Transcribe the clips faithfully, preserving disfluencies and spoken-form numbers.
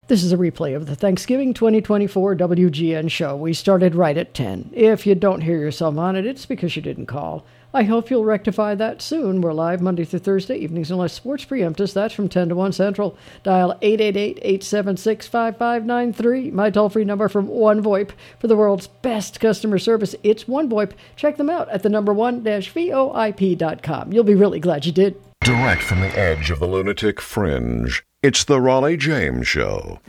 This is a replay of the Thanksgiving twenty twenty-four W G N show. We started right at ten. If you don't hear yourself on it, it's because you didn't call. I hope you'll rectify that soon. We're live Monday through Thursday evenings unless sports preempt us. That's from ten to one Central. Dial eight eight eight, eight seven six, five five nine three. My toll-free number from OneVoIP for the world's best customer service. It's OneVoIP. Check them out at the number one dash V O I P dot com. You'll be really glad you did. Direct from the edge of the lunatic fringe, it's the Raleigh James Show.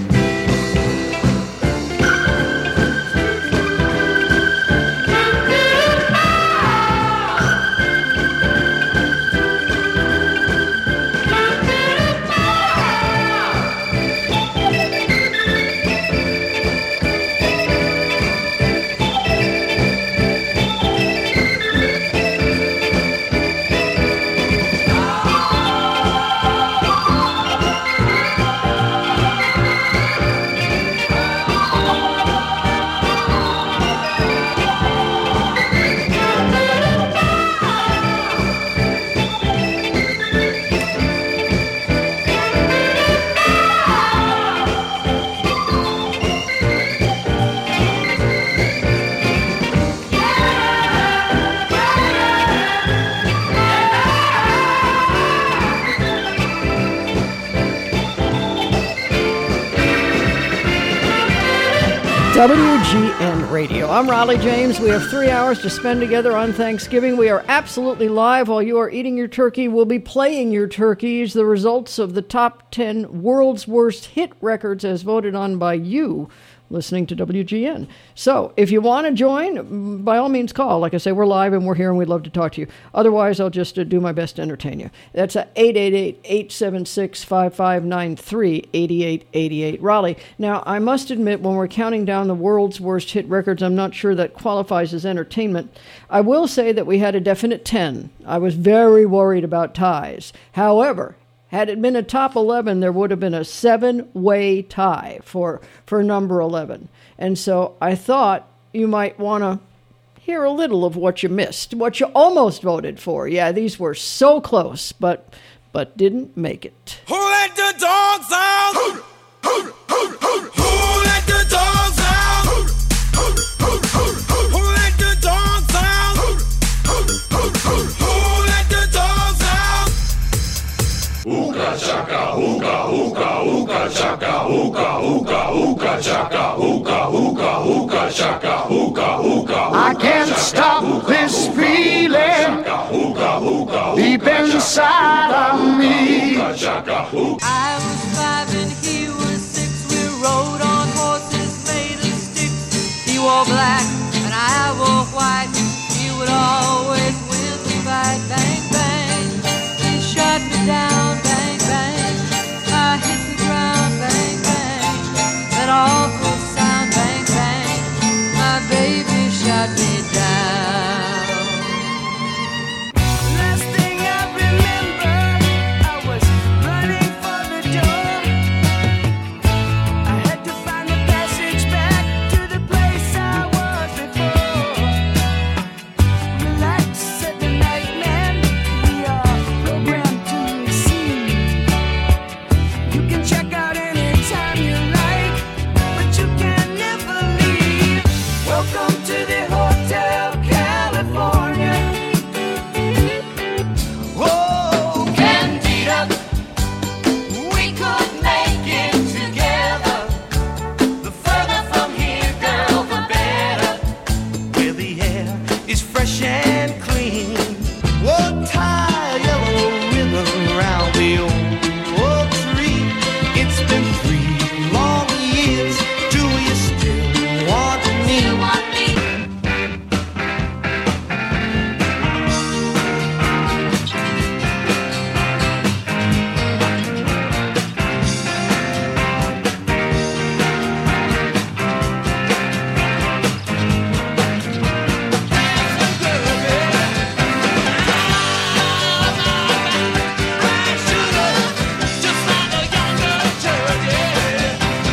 W G N Radio. I'm Raleigh James. We have three hours to spend together on Thanksgiving. We are absolutely live while you are eating your turkey. We'll be playing your turkeys, the results of the top ten world's worst hit records as voted on by you listening to W G N. So if you want to join, by all means call. Like I say, we're live and we're here and we'd love to talk to you. Otherwise, I'll just uh, do my best to entertain you. That's at eight eight eight, eight seven six, five five nine three, eight eight eight eight. Raleigh. Now, I must admit, when we're counting down the world's worst hit records, I'm not sure that qualifies as entertainment. I will say that we had a definite ten. I was very worried about ties. However, had it been a top eleven, there would have been a seven-way tie for, for number eleven. And so I thought you might want to hear a little of what you missed, what you almost voted for. Yeah, these were so close, but but didn't make it. Who let the dogs out? Who, who, who, who, who let the dogs out? Who, who, who, who, who, who let the dogs out? Who, who, who, who, who let the dogs out? Ooka chaka, ooka, ooka, ooka chaka, ooka, ooka, ooka chaka, ooka, ooka, ooka chaka, ooka, ooka. I can't stop this feeling deep inside of me. I was five and he was six. We rode on horses made of sticks. He wore black and I wore white. He would always win the fight. Bang, bang. He shot me down. Bang, bang. I hit the ground. Bang, bang. That awful sound. Bang, bang. My baby shot me down. Last thing I remember, I was running for the door. I had to find the passage back to the place I was before. Relax, said the night man, we are programmed to receive. You can check out anytime you like, but you can never leave. Welcome to the Hotel California. Oh, Candida, we could make it together. The further from here, girl, the better. Where the air is fresh and clean. We'll tie a yellow ribbon around the old oak tree. It's been three long years. Do you still want me? You want me? Just like a younger turkey.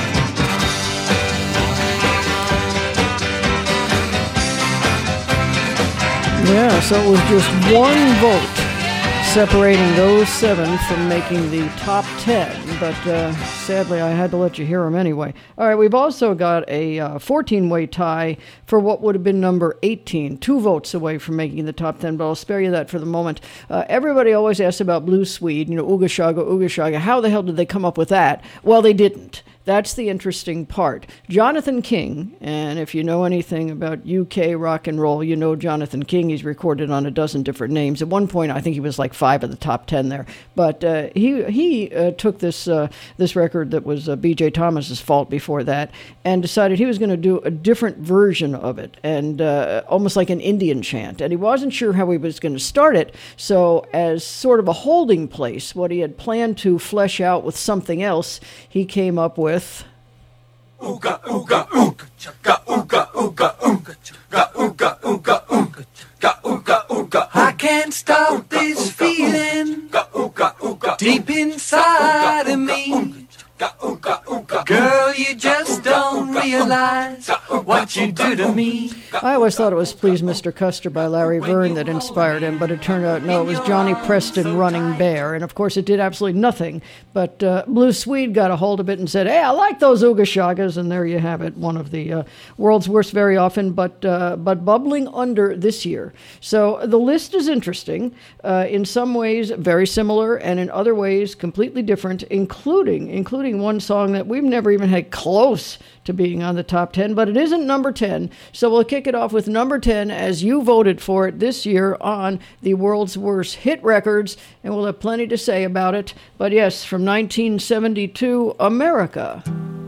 Yeah, so it was just one vote separating those seven from making the top ten. but uh, sadly I had to let you hear them anyway. All right, we've also got a uh, fourteen-way tie for what would have been number eighteen, two votes away from making the top ten, but I'll spare you that for the moment. Uh, everybody always asks about Blue Swede, you know, Ooga Shaga, Ooga Shaga. How the hell did they come up with that? Well, they didn't. That's the interesting part. Jonathan King, and if you know anything about U K rock and roll, you know Jonathan King. He's recorded on a dozen different names. At one point, I think he was like five of the top ten there. But uh, he he uh, took this uh, this record that was uh, B J Thomas's fault before that, and decided he was going to do a different version of it, and uh, almost like an Indian chant. And he wasn't sure how he was going to start it, so as sort of a holding place, what he had planned to flesh out with something else, he came up with Ooga ooga ooga chaka ooga ooga ooga chaka ooga ooga ooga chaka ooga ooga. I can't stop this feeling deep inside of me. Girl, you just don't realize what you do to me. I always thought it was Please Mister Custer by Larry Verne that inspired him, but it turned out, no, it was Johnny Preston running Bear. And of course it did absolutely nothing, but uh, Blue Swede got a hold of it and said, hey, I like those Ooga Shagas, and there you have it, one of the uh, world's worst very often, but uh, but bubbling under this year. So the list is interesting, uh, in some ways very similar, and in other ways completely different, including including one song that we've never even had close to being on the top ten, but it isn't number ten, so we'll kick it off with number ten as you voted for it this year on the world's worst hit records, and we'll have plenty to say about it. But yes, from nineteen seventy-two, America.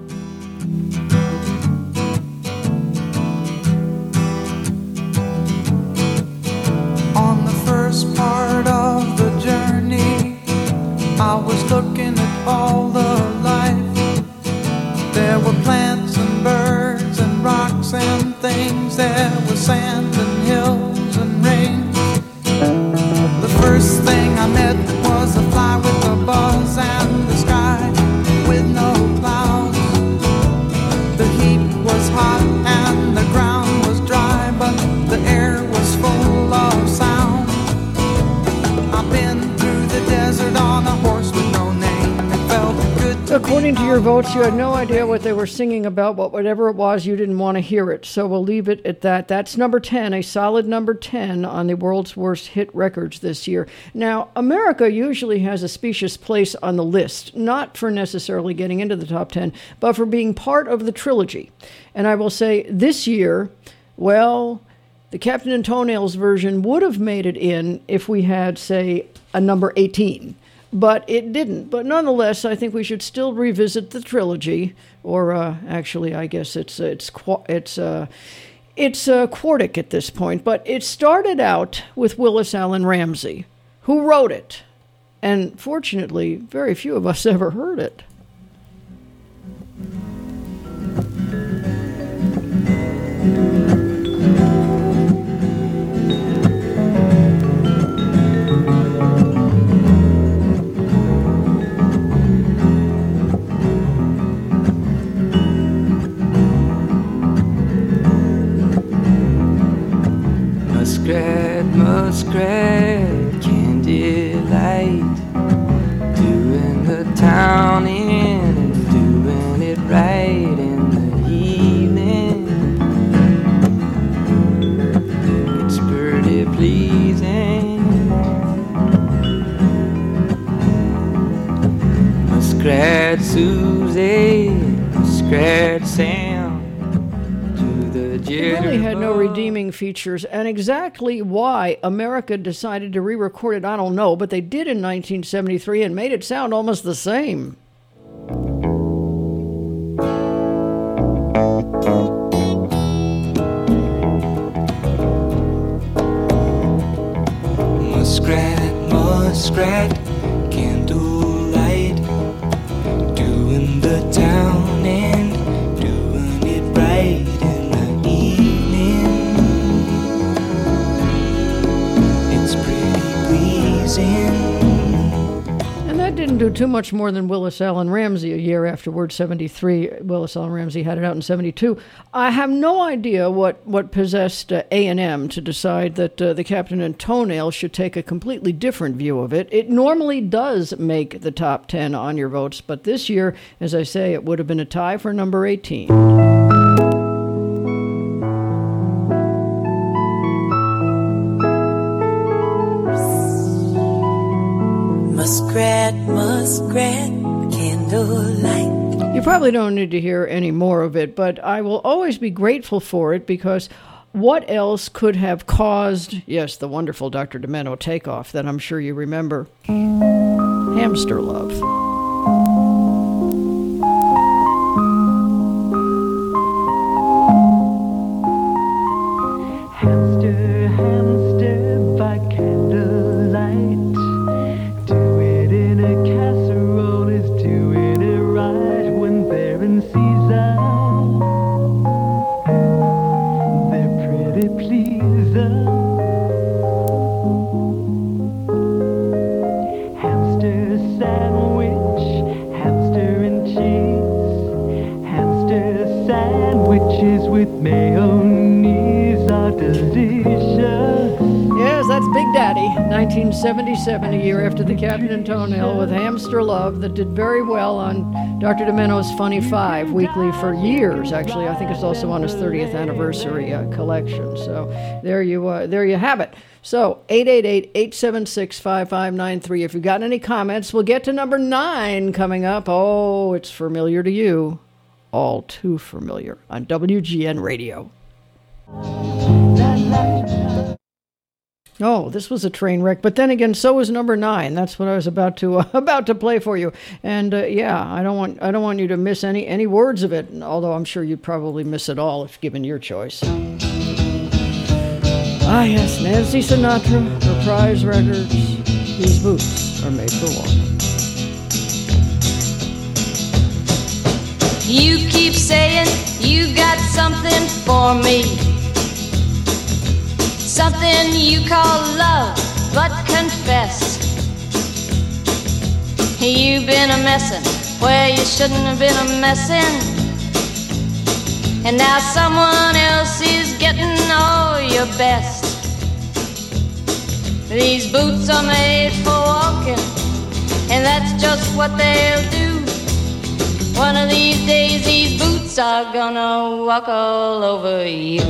On the first part of the journey, I was looking at all the life. There were plants and birds and rocks and things. There was sand and hills and rain. The first thing I met was a fly with a buzz and the sky with no clouds. The heat was hot and the ground was dry, but the air was full of sound. I've been through the desert on a horse with no name. It felt good to According to your votes, you had no idea what they were singing about, but whatever it was, you didn't want to hear it. So we'll leave it at that. That's number ten, a solid number ten on the world's worst hit records this year. Now, America usually has a specious place on the list, not for necessarily getting into the top ten, but for being part of the trilogy. And I will say this year, well, the Captain and Toenails version would have made it in if we had, say, a number eighteen. But it didn't. But nonetheless, I think we should still revisit the trilogy, or uh, actually, I guess it's it's it's uh, it's uh, quartic at this point. But it started out with Willis Allen Ramsey, who wrote it, and fortunately, very few of us ever heard it. Muskrat, muskrat, candlelight, doing the town in and doing it right in the evening. It's pretty pleasing. Muskrat Susie, muskrat Sam. It really had no redeeming features, and exactly why America decided to re-record it, I don't know, but they did in nineteen seventy-three and made it sound almost the same. Muskrat, muskrat, candlelight, doing the town and doing it right. And that didn't do too much more than Willis Allen Ramsey a year afterward, seventy-three. Willis Allen Ramsey had it out in seventy-two. I have no idea what, what possessed uh, A and M to decide that uh, The Captain and Toenail should take a completely different view of it. It normally does make the top ten on your votes, but this year, as I say, it would have been a tie for number eighteen. Muskrat, muskrat, candlelight. You probably don't need to hear any more of it, but I will always be grateful for it because what else could have caused, yes, the wonderful Doctor Demento takeoff that I'm sure you remember? Hamster Love. Hamster, hamster by candlelight. Do it in a casserole is doing it right when they're in season. They're pretty pleasing. Hamster sandwich, hamster and cheese. Hamster sandwiches with mayonnaise are delicious. Yes, that's Big Daddy, nineteen seventy-seven, a year after The Captain and Toenail, with Hamster Love, that did very well on Doctor Demento's Funny Five weekly for years. Actually, I think it's also on his thirtieth anniversary uh, collection. So there you uh, there you have it. So eight eight eight, eight seven six, five five nine three. If you've got any comments, we'll get to number nine coming up. Oh, it's familiar to you. All too familiar on W G N Radio. Oh, this was a train wreck, but then again, so was number nine. That's what I was about to uh, about to play for you. And uh, yeah, I don't want I don't want you to miss any any words of it. Although I'm sure you'd probably miss it all if given your choice. Ah, yes, Nancy Sinatra, Reprise Records. These boots are made for walking. You keep saying you got something for me, something you call love, but confess you've been a messin' where you shouldn't have been a messin', and now someone else is getting all your best. These boots are made for walking, and that's just what they'll do. One of these days these boots are gonna walk all over you.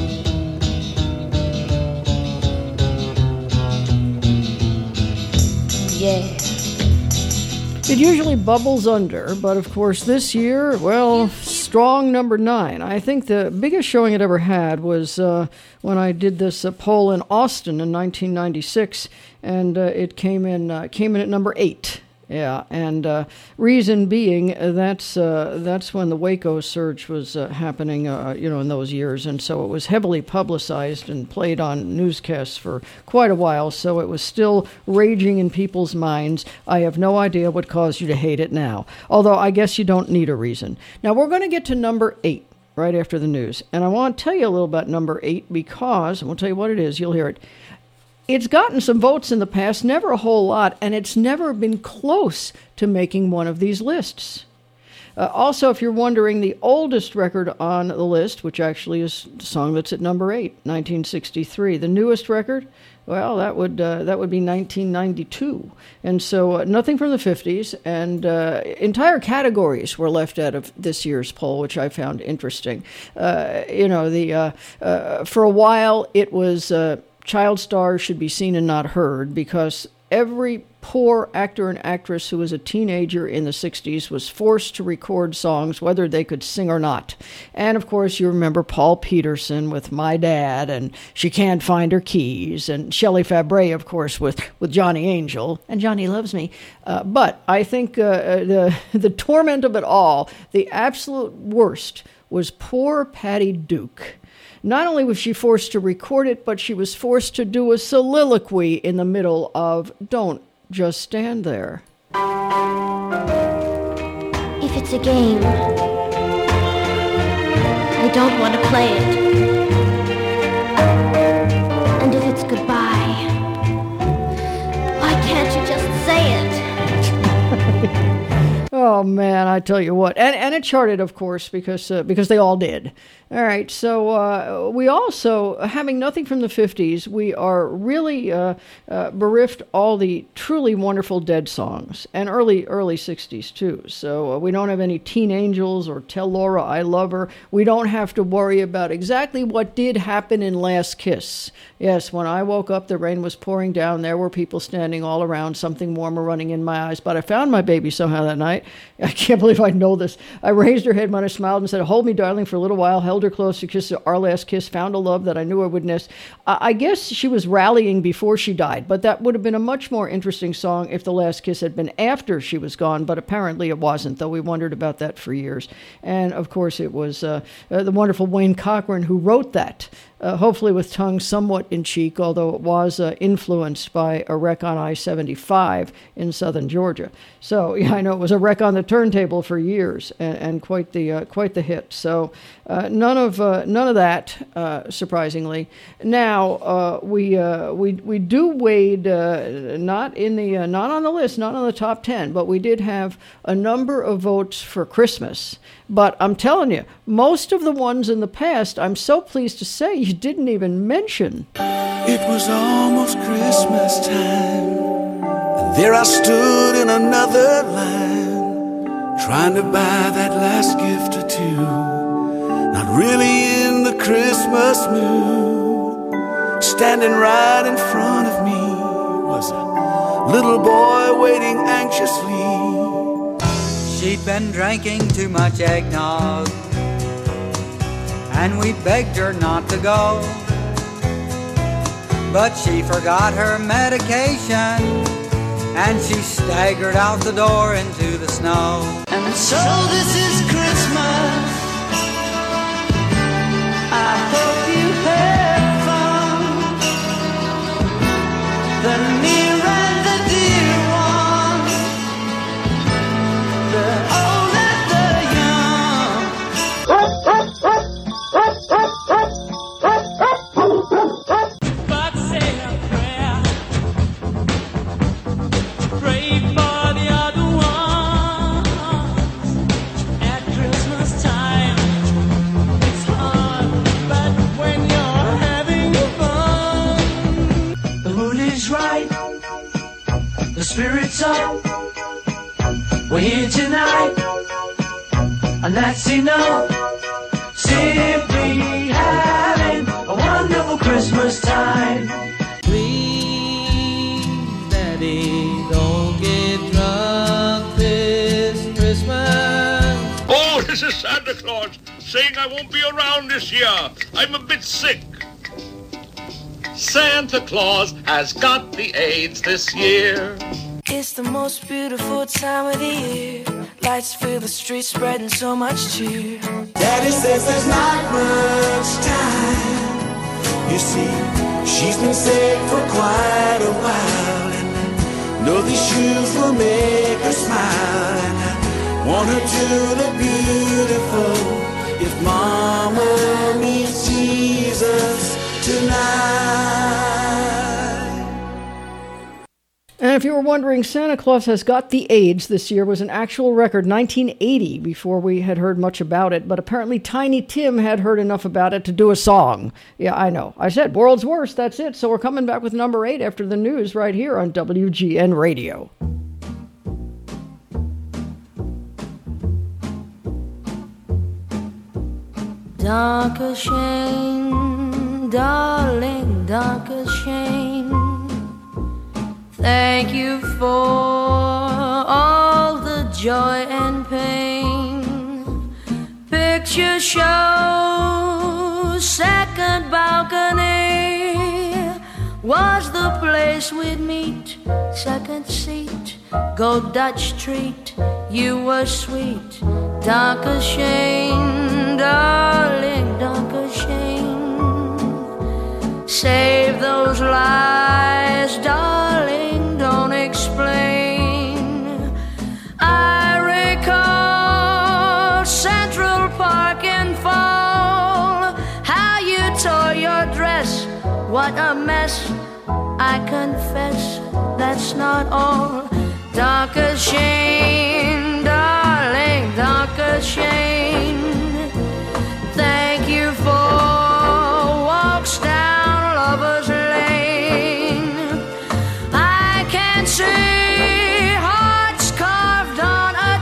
Yeah. It usually bubbles under, but of course this year, well, strong number nine. I think the biggest showing it ever had was uh, when I did this uh, poll in Austin in nineteen ninety-six, and uh, it came in uh, came in at number eight. Yeah, and uh, reason being uh, that's uh, that's when the Waco surge was uh, happening, uh, you know, in those years, and so it was heavily publicized and played on newscasts for quite a while. So it was still raging in people's minds. I have no idea what caused you to hate it now, although I guess you don't need a reason. Now we're going to get to number eight right after the news, and I want to tell you a little about number eight because, and we'll tell you what it is. You'll hear it. It's gotten some votes in the past, never a whole lot, and it's never been close to making one of these lists. Uh, also, if you're wondering, the oldest record on the list, which actually is the song that's at number eight, nineteen sixty-three. The newest record, well, that would uh, that would be nineteen ninety-two. And so uh, nothing from the fifties, and uh, entire categories were left out of this year's poll, which I found interesting. Uh, you know, the uh, uh, for a while it was... Uh, child stars should be seen and not heard because every poor actor and actress who was a teenager in the sixties was forced to record songs, whether they could sing or not. And, of course, you remember Paul Peterson with My Dad and She Can't Find Her Keys, and Shelley Fabre, of course, with, with Johnny Angel and Johnny Loves Me. Uh, but I think uh, the, the torment of it all, the absolute worst, was poor Patty Duke. Not only was she forced to record it, but she was forced to do a soliloquy in the middle of Don't Just Stand There. If it's a game, I don't want to play it. And if it's goodbye, why can't you just say it? Oh man, I tell you what, and and it charted, of course, because uh, because they all did. All right, so uh, we also, having nothing from the fifties, we are really uh, uh, bereft all the truly wonderful Dead songs, and early early sixties too. So uh, we don't have any Teen Angels or Tell Laura I Love Her. We don't have to worry about exactly what did happen in Last Kiss. Yes, when I woke up, the rain was pouring down. There were people standing all around, something warmer running in my eyes. But I found my baby somehow that night. I can't believe I know this. I raised her head when I smiled and said, "Hold me, darling," for a little while, held her close to kiss our last kiss, found a love that I knew I would miss. Uh, I guess she was rallying before she died, but that would have been a much more interesting song if the last kiss had been after she was gone, but apparently it wasn't, though we wondered about that for years. And, of course, it was uh, uh, the wonderful Wayne Cochran who wrote that. Uh, hopefully with tongue somewhat in cheek, although it was uh, influenced by a wreck on I seventy-five in southern Georgia. So yeah, I know it was a wreck on the turntable for years, and, and quite the uh, quite the hit. So uh, none of uh, none of that, uh, surprisingly. Now uh, we uh, we we do Wade uh, not in the uh, not on the list, not on the top ten, but we did have a number of votes for Christmas. But I'm telling you, most of the ones in the past, I'm so pleased to say you didn't even mention. It was almost Christmas time, and there I stood in another line, trying to buy that last gift or two, not really in the Christmas mood. Standing right in front of me was a little boy waiting anxiously. She'd been drinking too much eggnog, and we begged her not to go, but she forgot her medication, and she staggered out the door into the snow. And so this is Christmas, I hope you had fun, the near and the dear ones, the old and the young. But say a prayer, pray for the other ones. At Christmas time, it's hard, but when you're having fun, The mood is right, the spirit's up, we're here tonight, and that's enough. Simply having a wonderful Christmas time. please, Daddy, don't get drunk this Christmas. Oh, this is Santa Claus saying I won't be around this year. I'm a bit sick. Santa Claus has got the AIDS this year. It's the most beautiful time of the year. Lights fill the streets, spreading so much cheer. Daddy says there's not much time. You see, she's been sick for quite a while, and I know these shoes will make her smile, and I want her to look beautiful if Mama meets Jesus tonight. And if you were wondering, Santa Claus Has Got the AIDS this year was an actual record, nineteen eighty, before we had heard much about it. But apparently Tiny Tim had heard enough about it to do a song. Yeah, I know. I said, world's worst, that's it. So we're coming back with number eight after the news right here on W G N Radio. Dankeschön, darling, Dankeschön. Thank you for all the joy and pain. Picture show, second balcony was the place we'd meet. Second seat, go Dutch treat, you were sweet. Dankeschön, darling, Dankeschön. Save those lies, darling, don't explain. I recall Central Park in fall, how you tore your dress, what a mess. I confess, that's not all. Dankeschön, darling. Shane. Thank you for walks down Lover's Lane. I can see hearts carved on a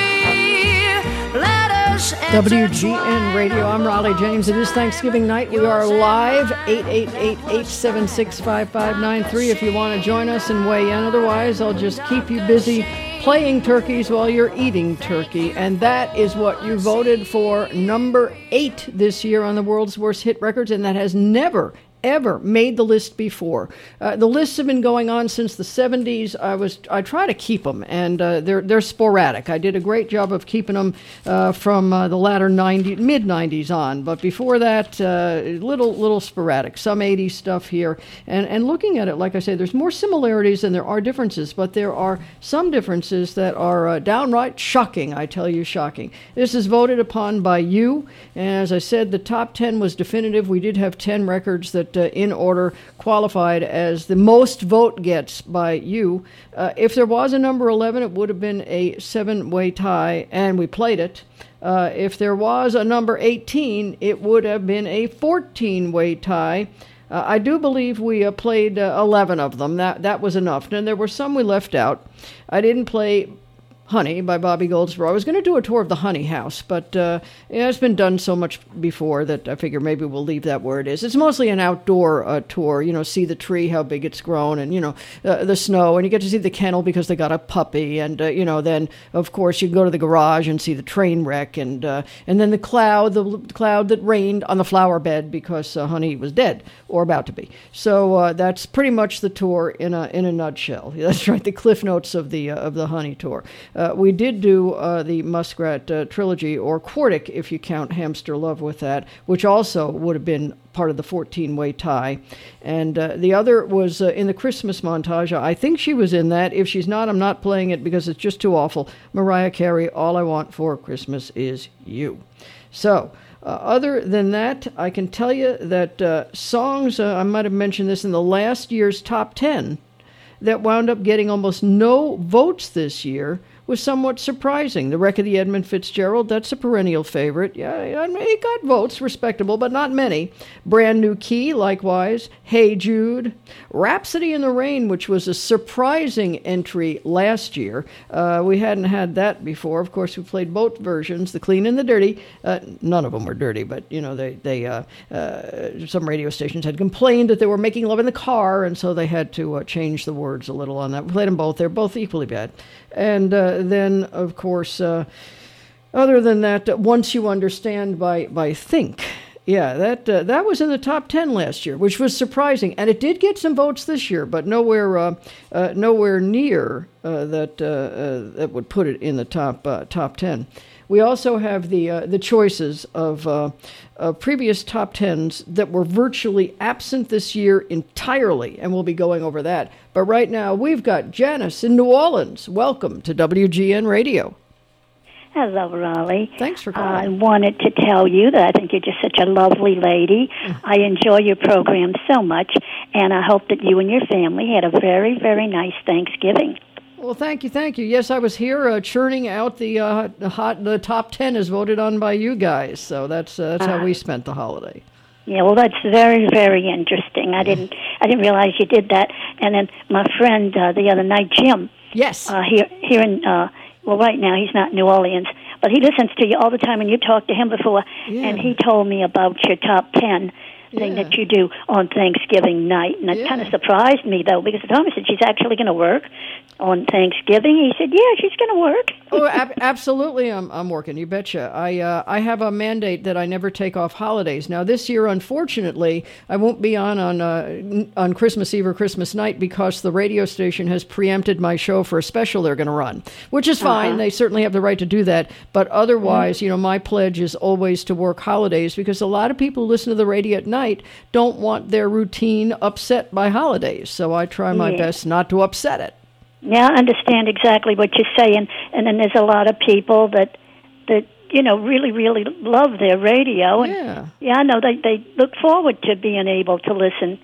tree. Letters W G N Radio. I'm Raleigh James. It is Thanksgiving night. We are live. eight eight eight, eight seven six, five five nine three if you want to join us and weigh in. Otherwise, I'll just keep you busy playing turkeys while you're eating turkey. And that is what you voted for, number eight this year on the world's worst hit records, and that has never ever made the list before. Uh, the lists have been going on since the seventies. I was I try to keep them, and uh, they're they're sporadic. I did a great job of keeping them uh, from uh, the latter nineties, mid nineties on. But before that, uh, little little sporadic. Some eighties stuff here, and and looking at it, like I say, there's more similarities than there are differences. But there are some differences that are uh, downright shocking. I tell you, shocking. This is voted upon by you, and as I said, the top ten was definitive. We did have ten records that. Uh, in order qualified as the most vote gets by you. Uh, if there was a number eleven, it would have been a seven-way tie, and we played it. Uh, if there was a number eighteen, it would have been a fourteen-way tie. Uh, I do believe we uh, played uh, eleven of them. That that was enough. And there were some we left out. I didn't play Honey by Bobby Goldsboro. I was going to do a tour of the Honey House, but uh, yeah, it's been done so much before that I figure maybe we'll leave that where it is. It's mostly an outdoor uh, tour, you know, see the tree, how big it's grown, and, you know, uh, the snow, and you get to see the kennel because they got a puppy, and, uh, you know, then, of course, you can go to the garage and see the train wreck, and uh, and then the cloud, the cloud that rained on the flower bed because uh, Honey was dead, or about to be. So uh, that's pretty much the tour in a in a nutshell. That's right, the cliff notes of the, uh, of the Honey tour. Uh, we did do uh, the Muskrat uh, trilogy, or Quartic, if you count Hamster Love with that, which also would have been part of the fourteen-way tie. And uh, the other was uh, in the Christmas montage. I think she was in that. If she's not, I'm not playing it because it's just too awful. Mariah Carey, All I Want for Christmas Is You. So, uh, other than that, I can tell you that uh, songs, uh, I might have mentioned this in the last year's top ten, that wound up getting almost no votes this year was somewhat surprising. The Wreck of the Edmund Fitzgerald, that's a perennial favorite. Yeah, I mean, it got votes, respectable, but not many. Brand New Key, likewise. Hey Jude. Rhapsody in the Rain, which was a surprising entry last year. Uh, we hadn't had that before. Of course, we played both versions, the clean and the dirty. Uh, none of them were dirty, but, you know, they, they uh, uh, some radio stations had complained that they were making love in the car, and so they had to uh, change the words a little on that. We played them both. They're both equally bad. And uh, then, of course, uh, other than that, uh, Once You Understand by, by Think. Yeah, that uh, that was in the top ten last year, which was surprising. And it did get some votes this year, but nowhere uh, uh, nowhere near uh, that uh, uh, that would put it in the top uh, top ten. We also have the uh, the choices of uh, uh, previous top tens that were virtually absent this year entirely, and we'll be going over that. But right now, we've got Janice in New Orleans. Welcome to W G N Radio. Hello, Raleigh. Thanks for calling. I wanted to tell you that I think you're just such a lovely lady. I enjoy your program so much, and I hope that you and your family had a very, very nice Thanksgiving. Well, thank you, thank you. Yes, I was here uh, churning out the uh, the hot the top ten as voted on by you guys. So that's uh, that's uh, how we spent the holiday. Yeah, well, that's very, very interesting. I didn't I didn't realize you did that. And then my friend uh, the other night, Jim. Yes. Uh, here here in uh, well, right now he's not in New Orleans, but he listens to you all the time, and you talked to him before, yeah. And he told me about your top ten thing yeah. that you do on Thanksgiving night. And it yeah. kind of surprised me, though, because Thomas said she's actually going to work on Thanksgiving. He said, yeah, she's going to work. Oh, ab- absolutely, I'm I'm working. You betcha. I uh, I have a mandate that I never take off holidays. Now, this year, unfortunately, I won't be on on uh, on Christmas Eve or Christmas night because the radio station has preempted my show for a special they're going to run, which is fine. Uh-huh. They certainly have the right to do that. But otherwise, mm-hmm. you know, my pledge is always to work holidays because a lot of people who listen to the radio at night don't want their routine upset by holidays. So I try my yeah. best not to upset it. Yeah, I understand exactly what you're saying. And then there's a lot of people that, that you know, really, really love their radio. And yeah. yeah, I know they, they look forward to being able to listen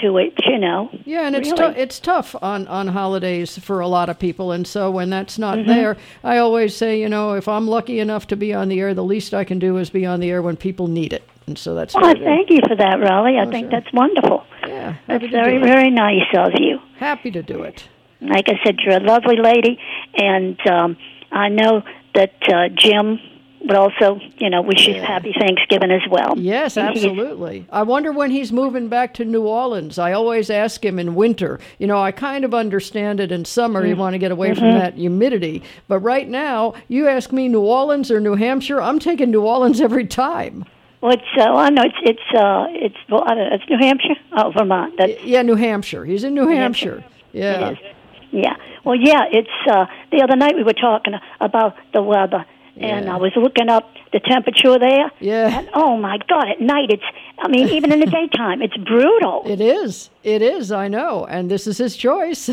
to it, you know. Yeah, and it's really. tou- it's tough on, on holidays for a lot of people, and so when that's not Mhm. there, I always say, you know, if I'm lucky enough to be on the air, the least I can do is be on the air when people need it, and so that's. Well, what I do. thank you for that, Raleigh. I Oh, think sure. that's wonderful. Yeah, That's happy to very, do it. very nice of you. Happy to do it. Like I said, you're a lovely lady, and um, I know that uh, Jim would also, you know, wish you happy Thanksgiving as well. Yes, And he's- absolutely. I wonder when he's moving back to New Orleans. I always ask him in winter. You know, I kind of understand it in summer. You Mm. want to get away from Mhm. that humidity. But right now, you ask me New Orleans or New Hampshire, I'm taking New Orleans every time. Well, it's, uh, I know it's, it's, uh, it's, well, I don't know, it's New Hampshire? Oh, Vermont. That's, Yeah, New Hampshire. He's in New New Hampshire. Hampshire. Yeah. It is. Yeah. Well, yeah, it's, uh, the other night we were talking about the weather, and I was looking up the temperature there. Yeah. And, oh, my God, at night it's, I mean, even in the daytime, it's brutal. It is. It is, I know. And this is his choice.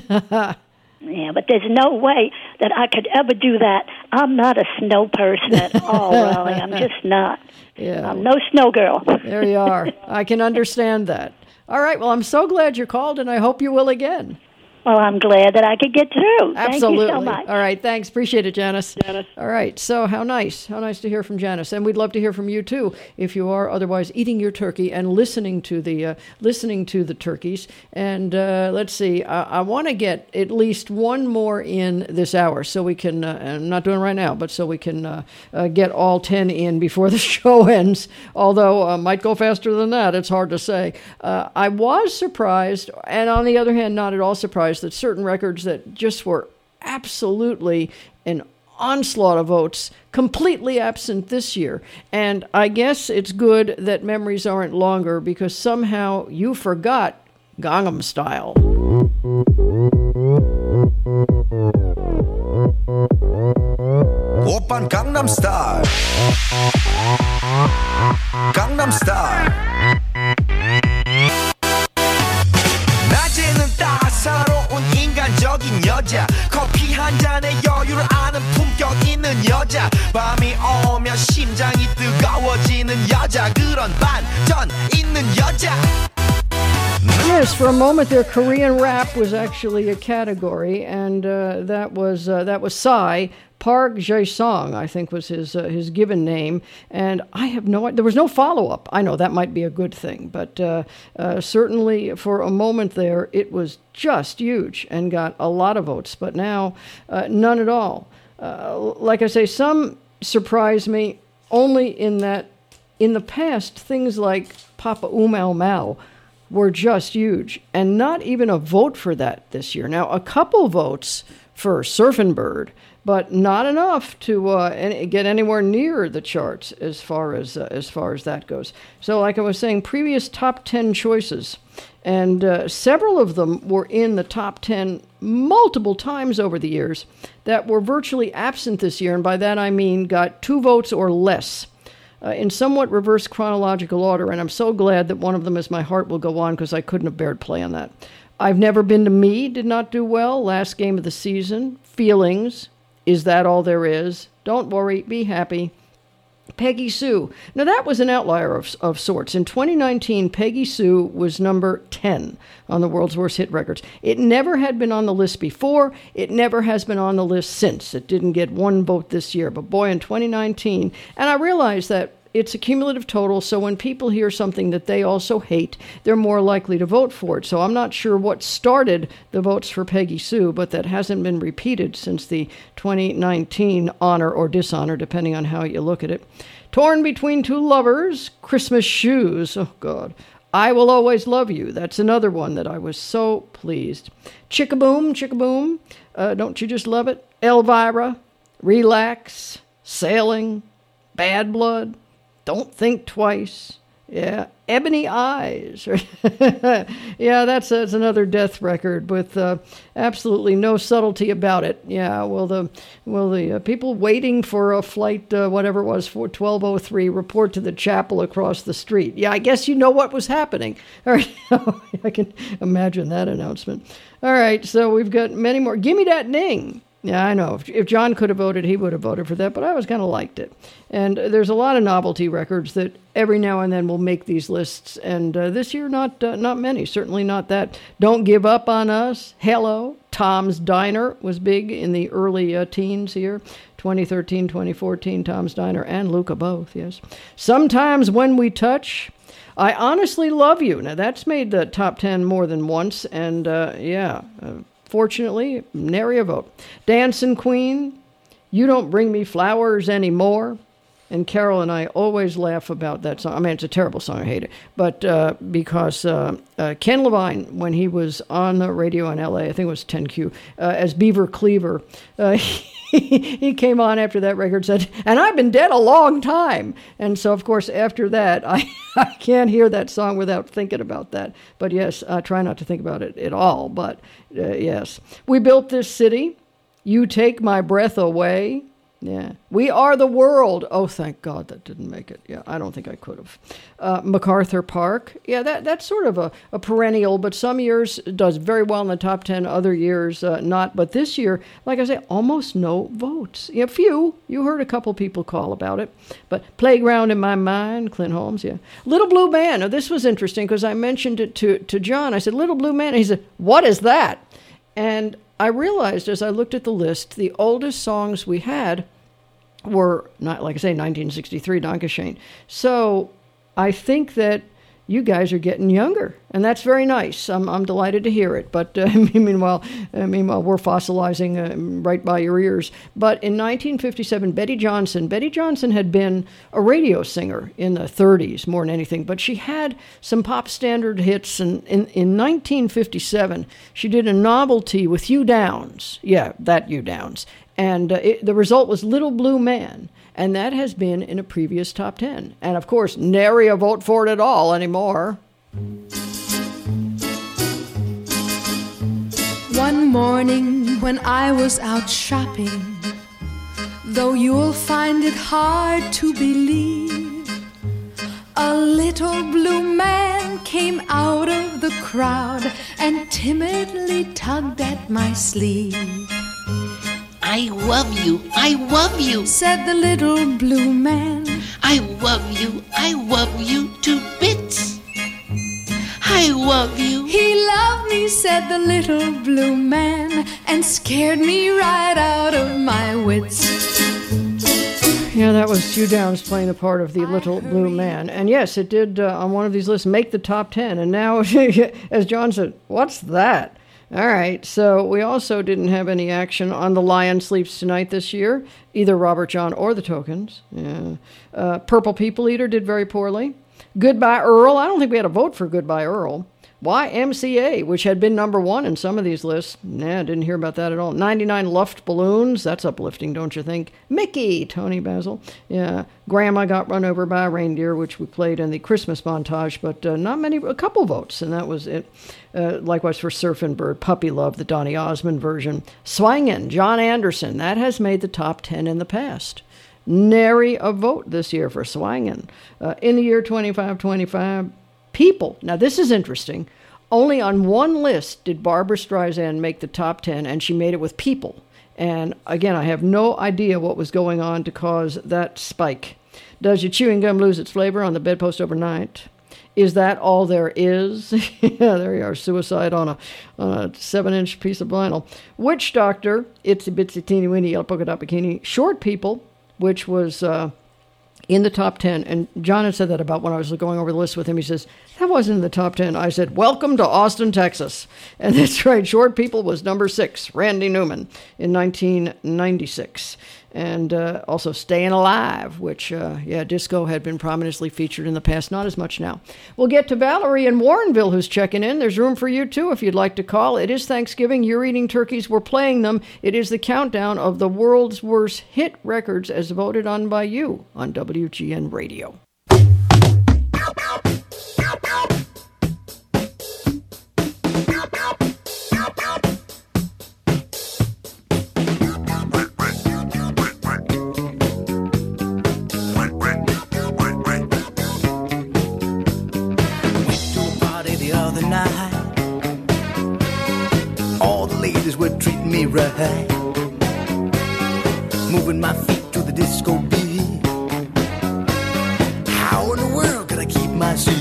Yeah, but there's no way that I could ever do that. I'm not a snow person at all, Raleigh. I'm just not. Yeah. I'm no snow girl. There you are. I can understand that. All right. Well, I'm so glad you called, and I hope you will again. Well, I'm glad that I could get through. Absolutely. Thank you so much. All right. Thanks. Appreciate it, Janice. Janice. All right. So how nice. How nice to hear from Janice. And we'd love to hear from you, too, if you are otherwise eating your turkey and listening to the uh, listening to the turkeys. And uh, let's see. I, I want to get at least one more in this hour so we can, uh, I'm not doing it right now, but so we can uh, uh, get all ten in before the show ends. Although uh, might go faster than that. It's hard to say. Uh, I was surprised, and on the other hand, not at all surprised that certain records that just were absolutely an onslaught of votes completely absent this year. And I guess it's good that memories aren't longer because somehow you forgot Gangnam Style. 오빤 강남 스타일 강남 스타일 낮에는 따사로운 인간적인 여자 커피 한 잔에 여유를 아는 품격 있는 여자 밤이 오면 심장이 뜨거워지는 여자 그런 반전 있는 여자 Yes, for a moment there, Korean rap was actually a category, and uh, that was uh, that was Psy. Park Jae-sung, I think, was his uh, his given name, and I have no. There was no follow up. I know that might be a good thing, but uh, uh, certainly for a moment there, it was just huge and got a lot of votes. But now, uh, none at all. Uh, like I say, some surprise me only in that in the past things like Papa Umau Mau were just huge, and not even a vote for that this year. Now, a couple votes for Surfin' Bird, but not enough to uh, any, get anywhere near the charts as far as uh, as far as that goes. So, like I was saying, previous top ten choices, and uh, several of them were in the top ten multiple times over the years that were virtually absent this year, and by that I mean got two votes or less. Uh, in somewhat reverse chronological order, and I'm so glad that one of them is My Heart Will Go On because I couldn't have bared playing that. I've Never Been to Me did not do well. Last Game of the Season. Feelings. Is That All There Is? Don't Worry. Be Happy. Peggy Sue. Now, that was an outlier of, of sorts. In twenty nineteen, Peggy Sue was number ten on the world's worst hit records. It never had been on the list before. It never has been on the list since. It didn't get one vote this year. But boy, in twenty nineteen, and I realize that it's a cumulative total, so when people hear something that they also hate, they're more likely to vote for it. So I'm not sure what started the votes for Peggy Sue, but that hasn't been repeated since the twenty nineteen honor or dishonor, depending on how you look at it. Torn Between Two Lovers, Christmas Shoes, oh God. I Will Always Love You, that's another one that I was so pleased. Chickaboom, Chickaboom, uh, don't you just love it? Elvira, Relax, Sailing, Bad Blood, Don't Think Twice. Yeah, Ebony Eyes. Yeah, that's, that's another death record with uh, absolutely no subtlety about it. Yeah, well, the well the uh, people waiting for a flight, uh, whatever it was, for twelve oh three, report to the chapel across the street. Yeah, I guess you know what was happening. All right, I can imagine that announcement. All right, so we've got many more. Gimme That Ning. Yeah, I know. If, if John could have voted, he would have voted for that, but I always kind of liked it. And uh, there's a lot of novelty records that every now and then will make these lists, and uh, this year not uh, not many, certainly not that. Don't Give Up on Us, Hello, Tom's Diner was big in the early uh, teens here, twenty thirteen, twenty fourteen, Tom's Diner and Luca both, yes. Sometimes When We Touch, I Honestly Love You. Now, that's made the top ten more than once, and uh, yeah, uh, fortunately, nary a vote. Dancing Queen, You Don't Bring Me Flowers Anymore. And Carol and I always laugh about that song. I mean, it's a terrible song. I hate it. But uh, because uh, uh, Ken Levine, when he was on the radio in L A, I think it was ten Q, uh, as Beaver Cleaver, uh, he, he came on after that record and said, and I've been dead a long time. And so, of course, after that, I, I can't hear that song without thinking about that. But yes, I try not to think about it at all. But uh, yes. We Built This City. You Take My Breath Away. Yeah. We Are the World. Oh, thank God that didn't make it. Yeah, I don't think I could have. Uh, MacArthur Park. Yeah, that that's sort of a, a perennial, but some years it does very well in the top ten, other years uh, not. But this year, like I say, almost no votes. Yeah, a few. You heard a couple people call about it. But Playground in My Mind, Clint Holmes, yeah. Little Blue Man. Now, this was interesting because I mentioned it to, to John. I said, Little Blue Man. And he said, what is that? And I realized as I looked at the list, the oldest songs we had were, not like I say, nineteen sixty-three, Dankeschön. So I think that you guys are getting younger, and that's very nice. I'm I'm delighted to hear it. But uh, meanwhile, uh, meanwhile, we're fossilizing uh, right by your ears. But in nineteen fifty-seven, Betty Johnson, Betty Johnson had been a radio singer in the thirties more than anything, but she had some pop standard hits. And in, in nineteen fifty-seven, she did a novelty with Hugh Downs. Yeah, that Hugh Downs. And uh, it, the result was Little Blue Man. And that has been in a previous top ten. And, of course, nary a vote for it at all anymore. One morning when I was out shopping, though you'll find it hard to believe, a little blue man came out of the crowd and timidly tugged at my sleeve. I love you, I love you, said the little blue man. I love you, I love you to bits. I love you. He loved me, said the little blue man, and scared me right out of my wits. Yeah, that was Hugh Downs playing the part of the Little Blue Man. And yes, it did, uh, on one of these lists, make the top ten. And now, as John said, what's that? All right, so we also didn't have any action on The Lion Sleeps Tonight this year, either Robert John or the Tokens. Yeah. Uh, Purple People Eater did very poorly. Goodbye Earl, I don't think we had a vote for Goodbye Earl. Y M C A, which had been number one in some of these lists. Nah, didn't hear about that at all. ninety-nine Luft Balloons, that's uplifting, don't you think? Mickey, Tony Basil. Yeah, Grandma Got Run Over by a Reindeer, which we played in the Christmas montage, but uh, not many, a couple votes, and that was it. Uh, likewise for Surfin' Bird, Puppy Love, the Donny Osmond version. Swangin', John Anderson, that has made the top ten in the past. Nary a vote this year for Swangin'. Uh, in the year twenty-five twenty-five, People. Now, this is interesting. Only on one list did Barbra Streisand make the top ten, and she made it with People. And again, I have no idea what was going on to cause that spike. Does your chewing gum lose its flavor on the bedpost overnight? Is that all there is? Yeah, there you are. Suicide on a, on a seven-inch piece of vinyl. Witch Doctor, Itsy Bitsy Teeny Weeny Yellow Polka Dot Bikini. Short People, which was uh, in the top ten. And John had said that about when I was going over the list with him. He says, that wasn't in the top ten. I said, welcome to Austin, Texas. And that's right. Short People was number six. Randy Newman in nineteen ninety-six. And uh, also Staying Alive, which, uh, yeah, disco had been prominently featured in the past, not as much now. We'll get to Valerie in Warrenville, who's checking in. There's room for you, too, if you'd like to call. It is Thanksgiving. You're eating turkeys. We're playing them. It is the countdown of the world's worst hit records as voted on by you on W G N Radio. All the ladies were treating me right. moving my feet to the disco beat. How in the world could I keep my seat?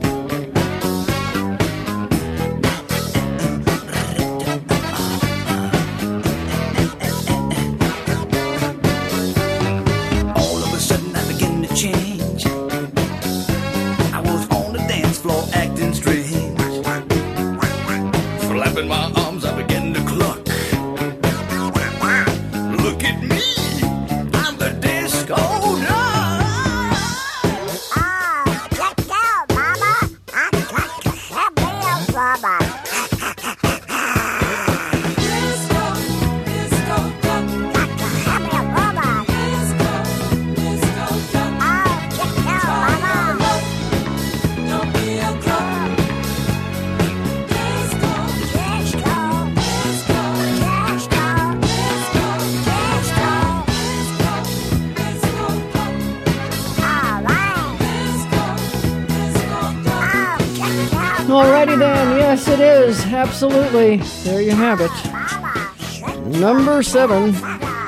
All of a sudden I begin to change. I was on the dance floor acting strange. Flapping my arms, I began to cluck. Look at me, I'm the disco duck. Alrighty then, yes it is, absolutely. There you have it. Number seven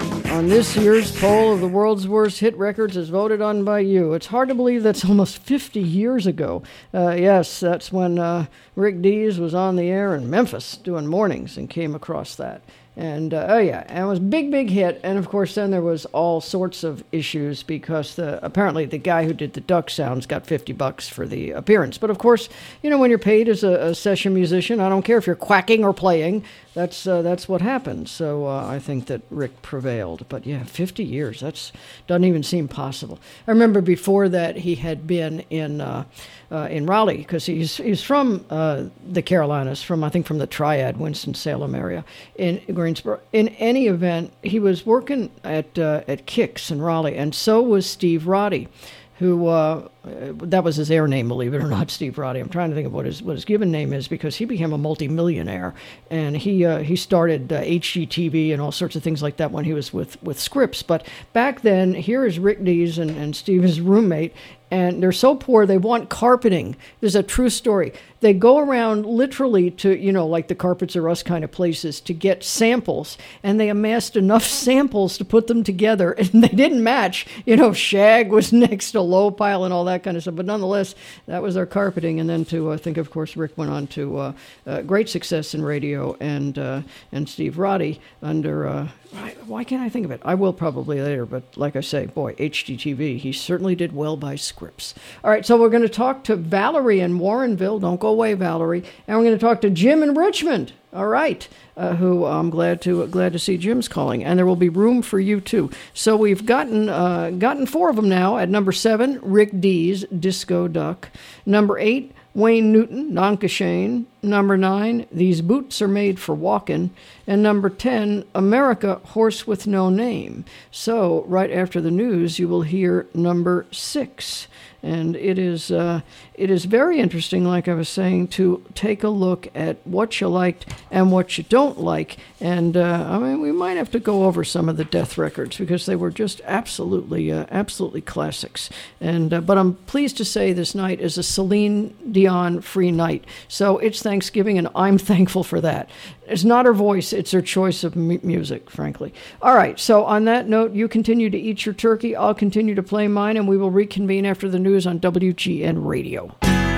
on this year's poll of the world's worst hit records is voted on by you. It's hard to believe that's almost fifty years ago. Uh, yes, that's when uh, Rick Dees was on the air in Memphis doing mornings and came across that. And, uh, oh yeah, and it was a big, big hit. And, of course, then there was all sorts of issues because the apparently the guy who did the duck sounds got fifty bucks for the appearance. But, of course, you know, when you're paid as a, a session musician, I don't care if you're quacking or playing, that's uh, that's what happens. So uh, I think that Rick prevailed. But, yeah, fifty years, that's doesn't even seem possible. I remember before that he had been in... Uh, Uh, in Raleigh, because he's he's from uh, the Carolinas, from I think from the Triad, Winston-Salem area, in Greensboro. In any event, he was working at uh, at Kicks in Raleigh, and so was Steve Roddy, who uh, that was his air name, believe it or not, Steve Roddy. I'm trying to think of what his what his given name is because he became a multimillionaire, and he uh, he started uh, H G T V and all sorts of things like that when he was with with Scripps. But back then, here is Rick Dees and and Steve, his roommate. And they're so poor, they want carpeting. There's a true story. They go around literally to, you know, like the Carpets R Us kind of places to get samples. And they amassed enough samples to put them together. And they didn't match. You know, Shag was next to Low Pile and all that kind of stuff. But nonetheless, that was their carpeting. And then to, I uh, think, of course, Rick went on to uh, uh, great success in radio. And uh, and Steve Roddy under... Uh, why can't I think of it? I will probably later, but like I say, boy, H G T V, he certainly did well by Scripps. All right, so we're going to talk to Valerie in Warrenville. Don't go away, Valerie. And we're going to talk to Jim in Richmond. All right, uh, who I'm glad to glad to see Jim's calling, and there will be room for you too. So we've gotten uh, gotten four of them now. At number seven, Rick Dees, Disco Duck. Number eight, Wayne Newton, Nonkashane. Number nine, These Boots Are Made for Walkin'. And number ten, America, Horse with No Name. So right after the news, you will hear number six. And it is uh, it is very interesting, like I was saying, to take a look at what you liked and what you don't like. And uh, I mean, we might have to go over some of the Death records because they were just absolutely, uh, absolutely classics. And uh, but I'm pleased to say this night is a Celine Dion free night. So it's Thanksgiving, and I'm thankful for that. It's not her voice, it's her choice of m- music, frankly. All right, so on that note, you continue to eat your turkey, I'll continue to play mine, and we will reconvene after the news on W G N Radio.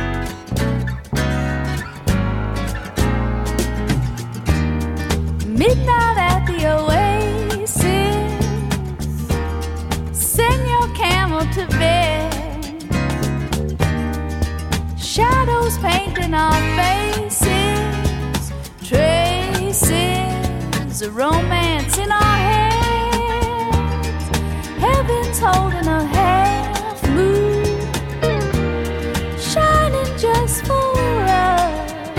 Midnight at the Oasis, send your camel to bed, shadows painting our faces, traces of romance in our heads, heaven's holding a half moon, shining just for us.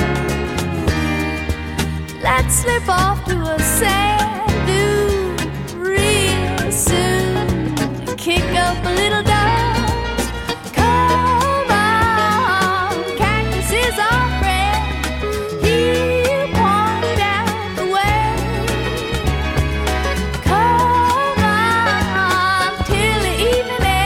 Let's slip off to a sand dune real soon, kick up a little dust. Come on, cactus is our friend, he'll point out the way. Come on, till the evening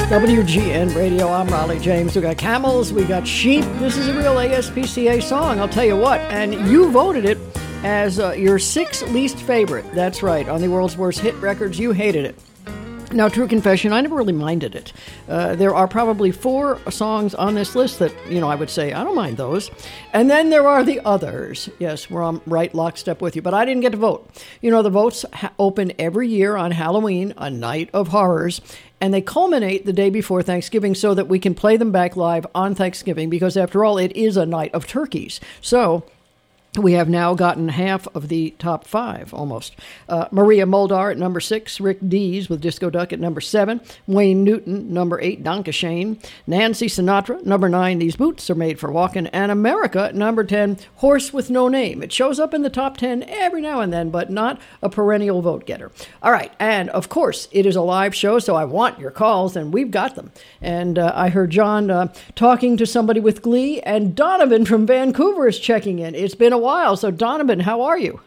W G N Radio, I'm Raleigh James. We got camels, we got sheep. This is a real A S P C A song, I'll tell you what. And you voted it as uh, your sixth least favorite. That's right, on the world's worst hit records, you hated it. Now, true confession, I never really minded it. Uh, there are probably four songs on this list that, you know, I would say, I don't mind those. And then there are the others. Yes, we're on right lockstep with you. But I didn't get to vote. You know, the votes ha- open every year on Halloween, a night of horrors. And they culminate the day before Thanksgiving so that we can play them back live on Thanksgiving. Because after all, it is a night of turkeys. So we have now gotten half of the top five, almost. Uh, Maria Muldaur at number six, Rick Dees with Disco Duck at number seven, Wayne Newton, number eight, Danke Shane, Nancy Sinatra, number nine, These Boots Are Made for Walking, and America at number ten, Horse with No Name. It shows up in the top ten every now and then, but not a perennial vote getter. All right, and of course, it is a live show, so I want your calls, and we've got them. And uh, I heard John uh, talking to somebody with glee, and Donovan from Vancouver is checking in. It's been a while. So, Donovan, how are you?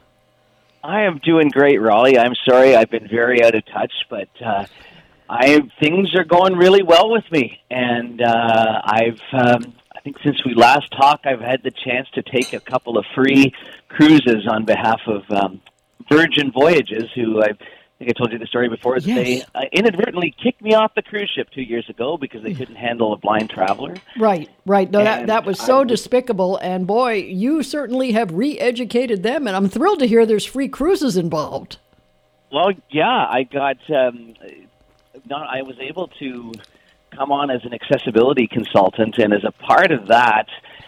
I am doing great, Raleigh. I'm sorry I've been very out of touch, but uh, I things are going really well with me. And uh, I've, um, I think since we last talked, I've had the chance to take a couple of free cruises on behalf of um, Virgin Voyages, who I've I think I told you the story before. Yes. They uh, inadvertently kicked me off the cruise ship two years ago because they couldn't handle a blind traveler. Right, right. No, that, that was so I, despicable. And boy, you certainly have re-educated them. And I'm thrilled to hear there's free cruises involved. Well, yeah, I got. Um, not, I was able to come on as an accessibility consultant, and as a part of that,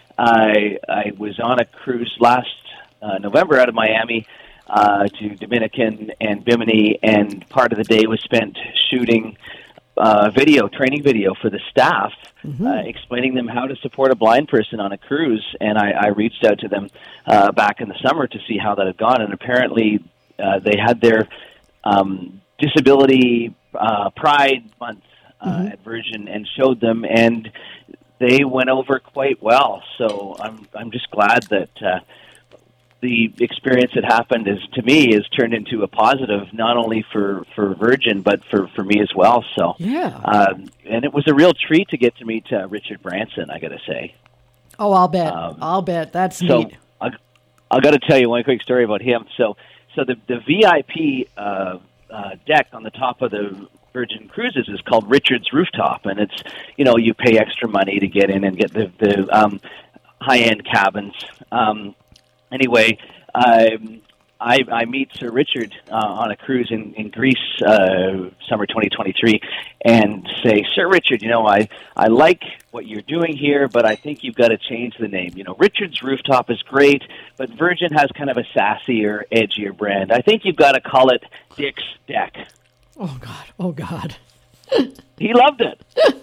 I I was on a cruise last uh, November out of Miami. Uh, to Dominican and Bimini, and part of the day was spent shooting uh, video, training video for the staff, mm-hmm. uh, explaining them how to support a blind person on a cruise. And I, I reached out to them uh, back in the summer to see how that had gone, and apparently uh, they had their um, Disability uh, Pride Month uh, mm-hmm. at Virgin and showed them, and they went over quite well. So I'm I'm just glad that uh, the experience that happened is, to me, is turned into a positive, not only for, for Virgin, but for, for me as well. So, yeah. Um, and it was a real treat to get to meet uh, Richard Branson, I got to say. Oh, I'll bet. Um, I'll bet. That's so neat. I, I got to tell you one quick story about him. So, so the, the V I P uh, uh, deck on the top of the Virgin Cruises is called Richard's Rooftop, and it's, you know, you pay extra money to get in and get the, the um, high-end cabins. Um Anyway, um, I, I meet Sir Richard uh, on a cruise in, in Greece, uh, summer twenty twenty-three, and say, Sir Richard, you know, I, I like what you're doing here, but I think you've got to change the name. You know, Richard's Rooftop is great, but Virgin has kind of a sassier, edgier brand. I think you've got to call it Dick's Deck. Oh, God. Oh, God. He loved it.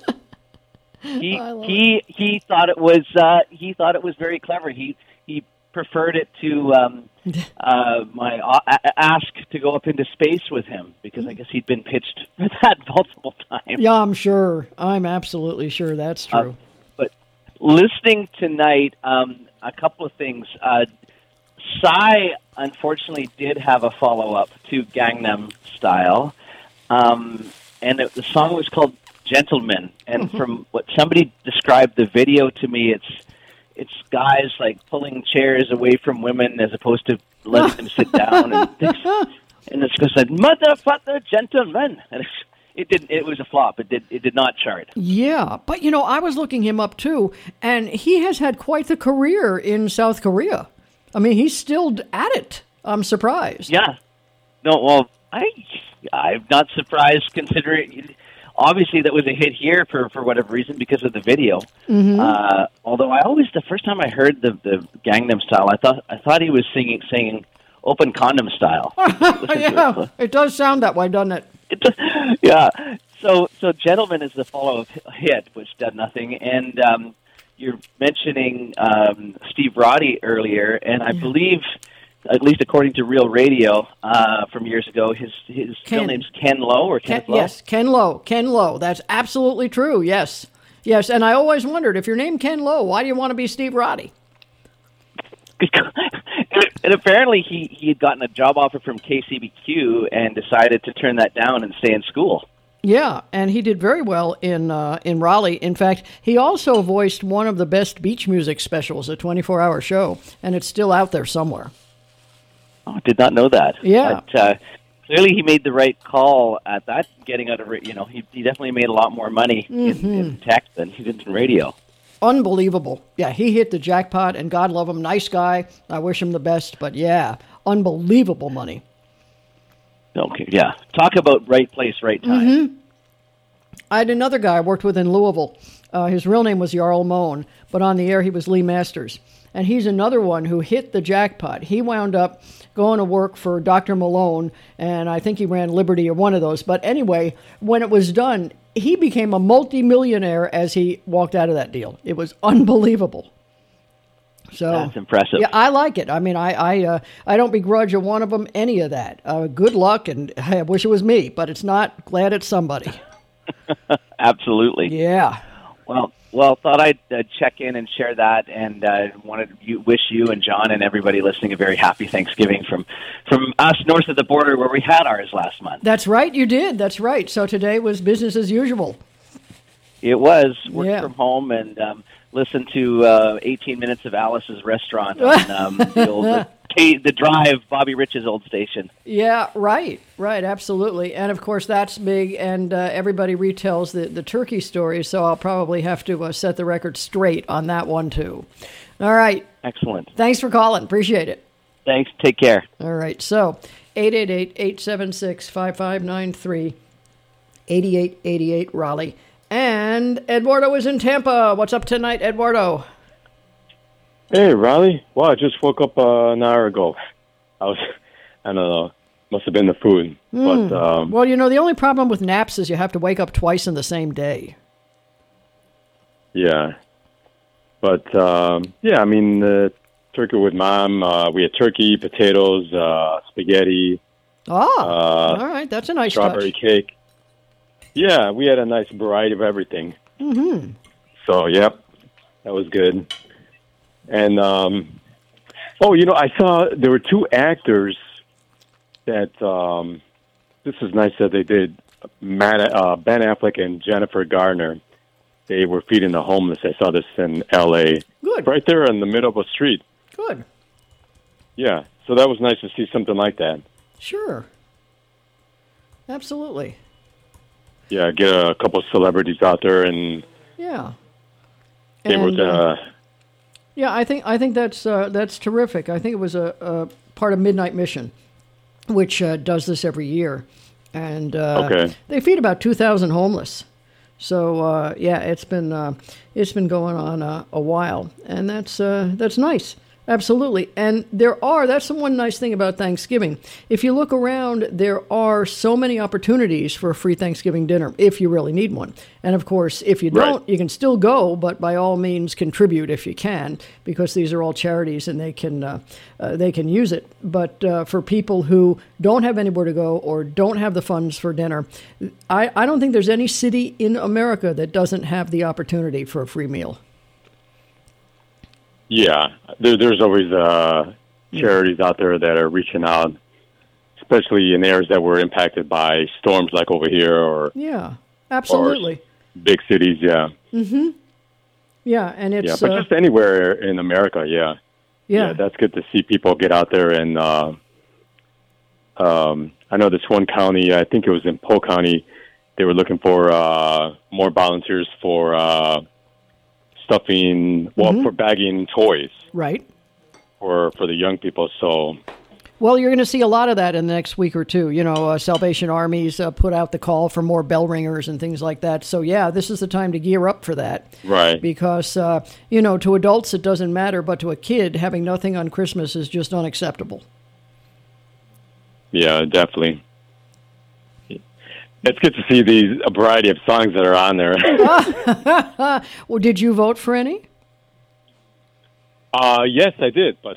he he it. he thought it was uh, he thought it was very clever. He he. preferred it to um, uh, my uh, ask to go up into space with him, because I guess he'd been pitched for that multiple times. Yeah, I'm sure. I'm absolutely sure that's true. Uh, but listening tonight, um, a couple of things. Uh, Psy, unfortunately, did have a follow-up to Gangnam Style, um, and it, the song was called Gentleman. And mm-hmm. from what somebody described the video to me, it's It's guys like pulling chairs away from women as opposed to letting them sit down, and it's, and it's just like motherfucker, gentlemen. And it's, it did. It was a flop. It did. It did not chart. Yeah, but you know, I was looking him up too, and he has had quite the career in South Korea. I mean, he's still at it. I'm surprised. Yeah. No. Well, I I'm not surprised considering. Obviously, that was a hit here for, for whatever reason because of the video. Mm-hmm. Uh, although I always, the first time I heard the, the Gangnam Style, I thought I thought he was singing singing Open Condom Style. Yeah, it. it does sound that way, doesn't it? it does, yeah. So so Gentleman is the follow-up hit, which did nothing. And um, you're mentioning um, Steve Roddy earlier, and I yeah. believe, at least according to Real Radio uh, from years ago, his his Ken. real name's Ken Lowe or Ken, Ken Lowe? Yes, Ken Lowe. Ken Lowe. That's absolutely true. Yes, yes. And I always wondered, if your name Ken Lowe, why do you want to be Steve Roddy? And apparently, he he had gotten a job offer from K C B Q and decided to turn that down and stay in school. Yeah, and he did very well in uh, in Raleigh. In fact, he also voiced one of the best beach music specials, a twenty-four hour show, and it's still out there somewhere. Oh, I did not know that. Yeah. But, uh, clearly he made the right call at that, getting out of, you know, he, he definitely made a lot more money Mm-hmm. in, in tech than he did in radio. Unbelievable. Yeah, he hit the jackpot, and God love him. Nice guy. I wish him the best, but yeah, unbelievable money. Okay, yeah. Talk about right place, right time. Mm-hmm. I had another guy I worked with in Louisville. Uh, his real name was Jarl Moan, but on the air he was Lee Masters. And he's another one who hit the jackpot. He wound up going to work for Doctor Malone, and I think he ran Liberty or one of those. But anyway, when it was done, he became a multimillionaire as he walked out of that deal. It was unbelievable. So That's impressive. Yeah, I like it. I mean, I I, uh, I don't begrudge a one of them any of that. Uh, good luck, and I wish it was me, but it's not. Glad it's somebody. Absolutely. Yeah. Well, well, thought I'd uh, check in and share that, and uh, wanted to wish you and John and everybody listening a very happy Thanksgiving from from us north of the border where we had ours last month. That's right, you did. That's right. So today was business as usual. It was work Yeah. from home and um, listen to uh, eighteen minutes of Alice's Restaurant on um, the old the, K- the Drive, Bobby Rich's old station. Yeah, right, right, absolutely. And of course, that's big, and uh, everybody retells the, the turkey story, so I'll probably have to uh, set the record straight on that one, too. All right. Excellent. Thanks for calling. Appreciate it. Thanks. Take care. All right. So, eight eight eight, eight seven six, five five nine three, eight eight eight eight, Raleigh. And Eduardo is in Tampa. What's up tonight, Eduardo? Hey, Raleigh. Wow, I just woke up uh, an hour ago. I was, I don't know, must have been the food. Mm. But um, Well, you know, the only problem with naps is you have to wake up twice in the same day. yeah. But, um, yeah, I mean, uh, turkey with mom. Uh, we had turkey, potatoes, uh, spaghetti. Oh, uh, all right. That's a nice strawberry touch. cake. Yeah, we had a nice variety of everything. Mm-hmm. So, yep, that was good. And, um, oh, you know, I saw there were two actors that, um, this is nice that they did, Matt, uh, Ben Affleck and Jennifer Garner. They were feeding the homeless. I saw this in L A Good. Right there in the middle of a street. Good. Yeah, so that was nice to see something like that. Sure. Absolutely. Yeah, get a couple of celebrities out there and Yeah. they were, And, uh, uh, Yeah, I think I think that's uh, that's terrific. I think it was a, a part of Midnight Mission, which uh, does this every year, and uh, Okay. they feed about two thousand homeless. So uh, yeah, it's been uh, it's been going on uh, a while, and that's uh, that's nice. Absolutely. And there are, that's the one nice thing about Thanksgiving. If you look around, there are so many opportunities for a free Thanksgiving dinner, if you really need one. And of course, if you don't, Right. you can still go, but by all means contribute if you can, because these are all charities and they can, uh, uh, they can use it. But uh, for people who don't have anywhere to go or don't have the funds for dinner, I, I don't think there's any city in America that doesn't have the opportunity for a free meal. yeah, there, there's always uh, charities out there that are reaching out, especially in areas that were impacted by storms like over here or Yeah, absolutely. big cities, yeah. Mm-hmm. Yeah, and it's yeah, but uh, just anywhere in America, yeah. Yeah. that's good to see people get out there and uh, um, I know this one county, I think it was in Polk County, they were looking for uh, more volunteers for uh, stuffing, well, Mhm. for bagging toys right. for for the young people. So Well, you're going to see a lot of that in the next week or two. You know, uh, Salvation Armies uh, put out the call for more bell ringers and things like that. So, yeah, this is the time to gear up for that. Right. Because, uh, you know, to adults it doesn't matter, but to a kid, having nothing on Christmas is just unacceptable. yeah, definitely. It's good to see these a variety of songs that are on there. Well, did you vote for any? uh, yes, I did, but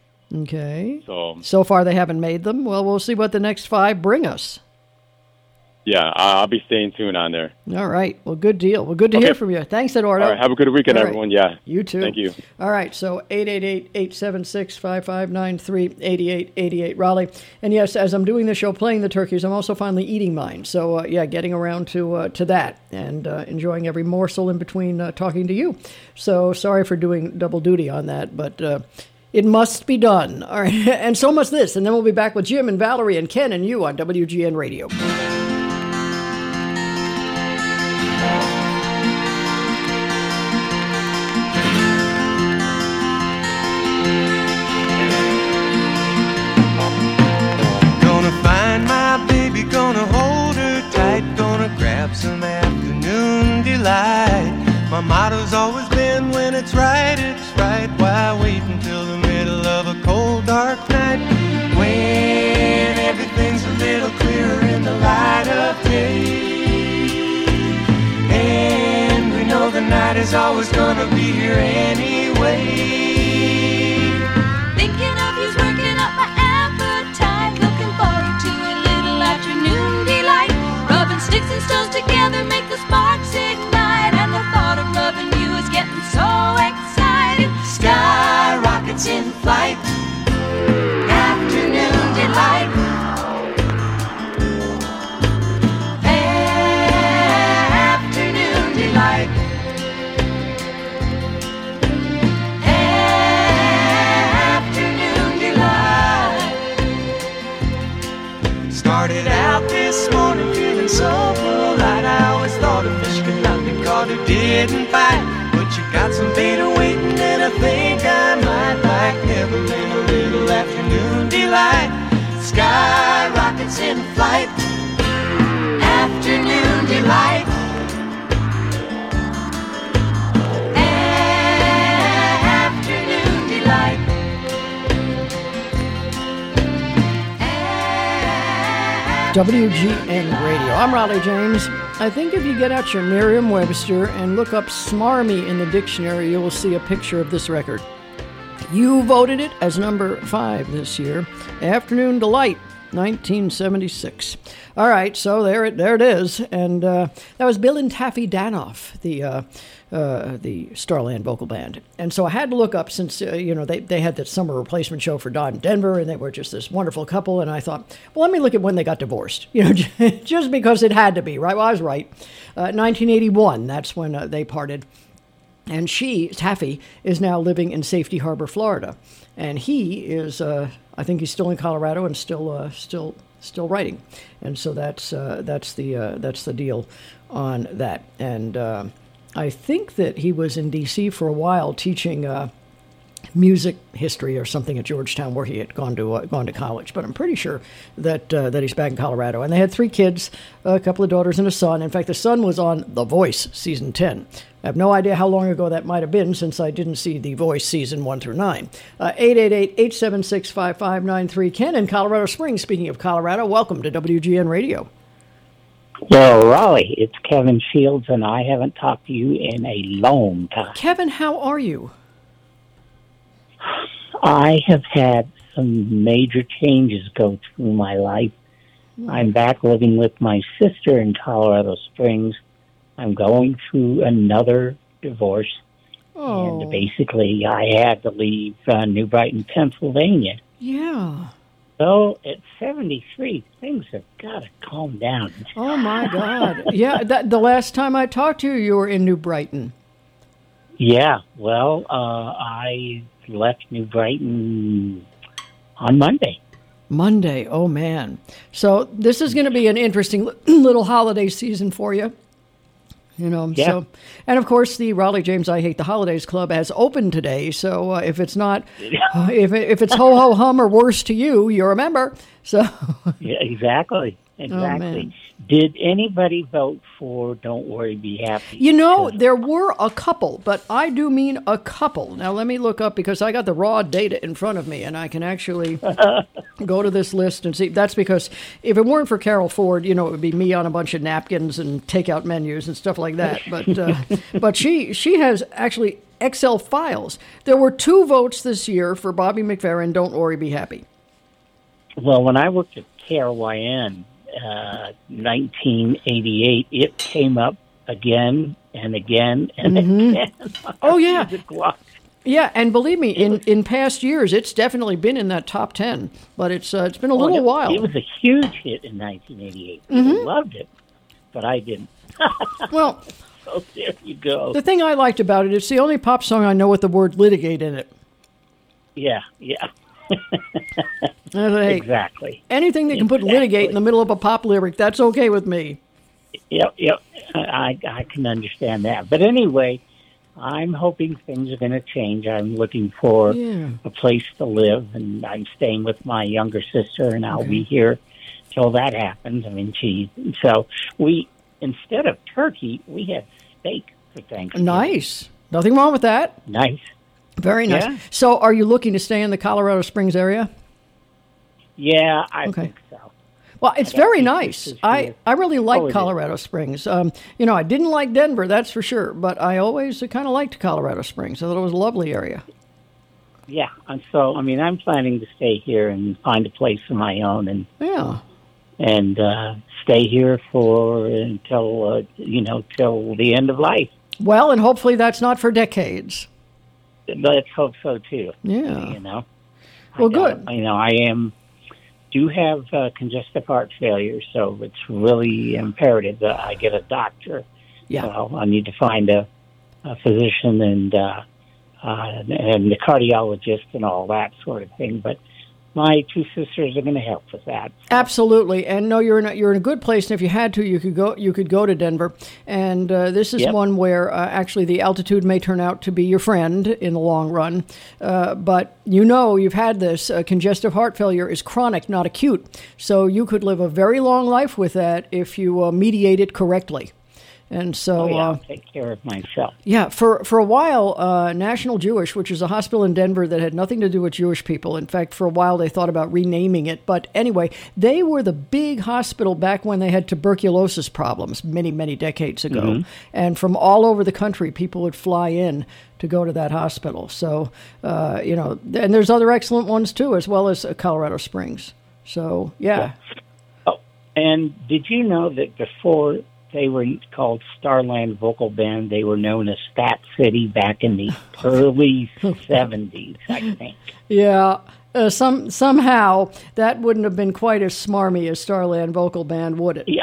Okay. so So far they haven't made them. Well, we'll see what the next five bring us. Yeah, I'll be staying tuned on there. All right. Well, good deal. Well, good to Okay. hear from you. Thanks, Eduardo. All right, have a good weekend, All right. everyone. Yeah. You too. Thank you. All right. So eight eight eight, eight seven six, five five nine three, eight eight eight eight, Raleigh. And yes, as I'm doing the show, playing the turkeys, I'm also finally eating mine. So, uh, yeah, getting around to uh, to that and uh, enjoying every morsel in between uh, talking to you. So sorry for doing double duty on that, but uh, it must be done. All right. And so must this. And then we'll be back with Jim and Valerie and Ken and you on W G N Radio. Gonna find my baby, gonna hold her tight, gonna grab some afternoon delight. My motto's always been when it's right, it's right. Why wait until the middle of a cold, dark night? When everything's a little clearer in the light of day. And we know the night is always gonna be here anyway. Thinking of you's working up my appetite. Looking forward to a little afternoon delight. Rubbing sticks and stones together make the sparks ignite. And the thought of loving you is getting so exciting. Sky rockets in flight. Afternoon delight. Afternoon delight. Afternoon delight. Started out this morning feeling so polite. I always thought a fish could not be caught who didn't bite. But you got some bait waiting and I think I might like. Never been a little afternoon delight. Sky rockets in flight. Afternoon delight. Afternoon delight. W G N Radio. I'm Raleigh James. I think if you get out your Merriam-Webster and look up smarmy in the dictionary, you will see a picture of this record. You voted it as number five this year. Afternoon Delight, nineteen seventy-six. All right, so there it there it is, and uh, that was Bill and Taffy Danoff, the uh, uh, the Starland vocal band. And so I had to look up since uh, you know they they had that summer replacement show for Don Denver, and they were just this wonderful couple. And I thought, well, let me look at when they got divorced. You know, just because it had to be right. Well, I was right. Uh, nineteen eighty-one. That's when uh, they parted. And she, Taffy, is now living in Safety Harbor, Florida, and he is, uh, I think he's still in Colorado and still, uh, still, still writing, and so that's uh, that's the uh, that's the deal on that. And uh, I think that he was in D C for a while teaching uh, music history or something at Georgetown, where he had gone to uh, gone to college. But I'm pretty sure that uh, that he's back in Colorado. And they had three kids, a couple of daughters and a son. In fact, the son was on The Voice season ten. I have no idea how long ago that might have been, since I didn't see The Voice season one through nine. Uh, eight eight eight, eight seven six, five five nine three. Ken in Colorado Springs. Speaking of Colorado, welcome to W G N Radio. Well, Raleigh, it's Kevin Shields, and I haven't talked to you in a long time. Kevin, how are you? I have had some major changes go through my life. Mm. I'm back living with my sister in Colorado Springs. I'm going through another divorce. Oh. And basically, I had to leave uh, New Brighton, Pennsylvania. Yeah. So at seventy-three, things have got to calm down. Oh, my God. Yeah, that, the last time I talked to you, you were in New Brighton. Yeah, well, uh, I left New Brighton on Monday. Monday, oh, man. So this is going to be an interesting little holiday season for you. You know, yeah. so, and of course, the Raleigh James I Hate the Holidays Club has opened today. So uh, if it's not, if it, if it's ho ho hum or worse to you, you're a member. So yeah, exactly, exactly. Oh, did anybody vote for "Don't Worry, Be Happy"? You know, there were a couple, but I do mean a couple. Now let me look up, because I got the raw data in front of me, and I can actually go to this list and see. That's because if it weren't for Carol Ford, you know, it would be me on a bunch of napkins and takeout menus and stuff like that. But uh, but she she has actually Excel files. There were two votes this year for Bobby McFerrin. "Don't Worry, Be Happy." Well, when I worked at K R Y N, uh, nineteen eighty-eight, it came up again and again and Mhm. again. Oh, yeah. Music Watch. Yeah, and believe me, in, in past years, it's definitely been in that top ten, but it's uh, it's been a Oh, little it, while. It was a huge hit in nineteen eighty-eight. People Mhm. loved it, but I didn't. Well, so there you go. the thing I liked about it, it's the only pop song I know with the word litigate in it. Yeah, yeah. Uh, hey, Exactly. Anything that can put litigate in the middle of a pop lyric, that's okay with me. Yep, yep. I, I can understand that. But anyway, I'm hoping things are going to change. I'm looking for Yeah. a place to live, and I'm staying with my younger sister, and I'll Okay. be here till that happens. I mean, she. So we, instead of turkey, we had steak for Thanksgiving. Nice. Nothing wrong with that. Nice. Very nice. Yeah. So are you looking to stay in the Colorado Springs area? Yeah, I Okay. think so. Well, it's I got very two nice. sisters I, here. I really like Oh, it is. Colorado Springs. Um, you know, I didn't like Denver, that's for sure, but I always kind of liked Colorado Springs. I thought it was a lovely area. Yeah, and so I mean, I'm planning to stay here and find a place of my own, and Yeah. and uh, stay here for until uh, you know till the end of life. Well, and hopefully that's not for decades. Let's hope so too. Yeah. You know. Well, I good. don't- You know, I am do have uh, congestive heart failure, so it's really imperative that I get a doctor. Yeah. So I need to find a, a physician and uh, uh, and the cardiologist and all that sort of thing. But my two sisters are going to help with that. Absolutely, and no, you're in a, you're in a good place. And if you had to, you could go you could go to Denver. And uh, this is Yep. one where uh, actually the altitude may turn out to be your friend in the long run. Uh, but you know, you've had this uh, congestive heart failure is chronic, not acute. So you could live a very long life with that if you uh, mediate it correctly. And so, Oh, yeah, uh, I'll take care of myself. yeah, for for a while, uh, National Jewish, which is a hospital in Denver that had nothing to do with Jewish people. In fact, for a while they thought about renaming it. But anyway, they were the big hospital back when they had tuberculosis problems many, many decades ago. Mhm. And from all over the country, people would fly in to go to that hospital. So, uh, you know, and there's other excellent ones too, as well as uh, Colorado Springs. So, yeah. Oh, and did you know that before they were called Starland Vocal Band, they were known as Fat City back in the early seventies, I think. Yeah, uh, some somehow that wouldn't have been quite as smarmy as Starland Vocal Band, would it? Yeah.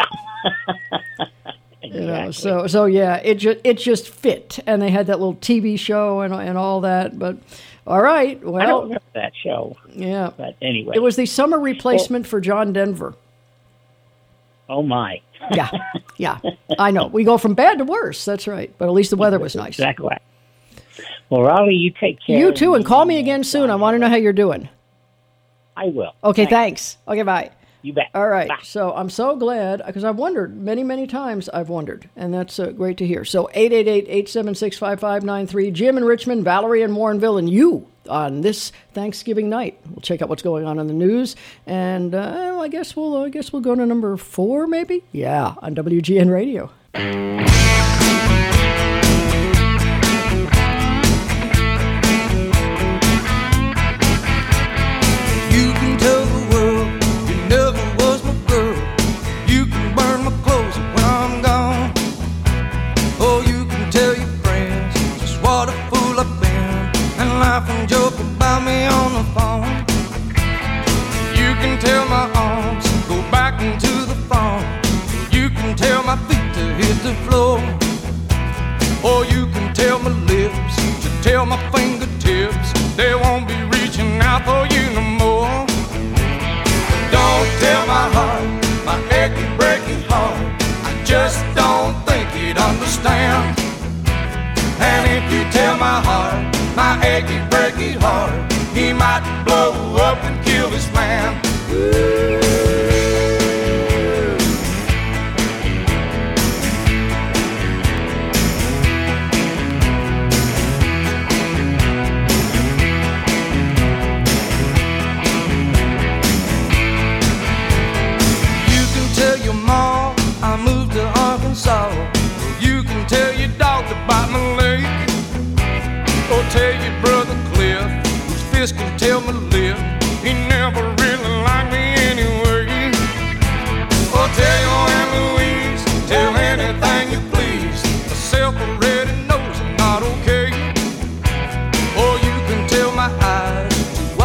You know, so so yeah, it just it just fit, and they had that little T V show and and all that. But all right, well, I don't remember that show. Yeah, but anyway, it was the summer replacement for John Denver. Oh my! Yeah, yeah, I know. We go from bad to worse. That's right, but at least the weather was nice. Exactly. Well, Raleigh, you take care. You too, and call me again soon. I want to know how you're doing. I will. Okay, thanks. Okay, bye. You bet. All right. So I'm so glad, because I've wondered many, many times I've wondered, and that's uh, great to hear. So eight eight eight, eight seven six, five five nine three, Jim in Richmond, Valerie in Warrenville, and you on this Thanksgiving night. We'll check out what's going on in the news, and uh, well, I guess we'll I guess we'll go to number four, maybe? Yeah, on W G N Radio. You can tell the world you never was my girl. You can burn my clothes when I'm gone. Oh, you can tell your friends just what a fool I've been and laugh and joke about me on the phone. You can tell my arms go back into the phone. You can tell my feet to hit the floor. Or you can tell my lips to tell my fingertips they won't be reaching out for you no more. Don't tell my heart, my achy, breaky heart, I just don't think he'd understand. And if you tell my heart, my achy, breaky heart, he might blow up and kill this man. You can tell your mom I moved to Arkansas. You can tell your dog to bite my leg. Or tell your brother Cliff, whose fist can tell my lip, he never really liked me anyway. Or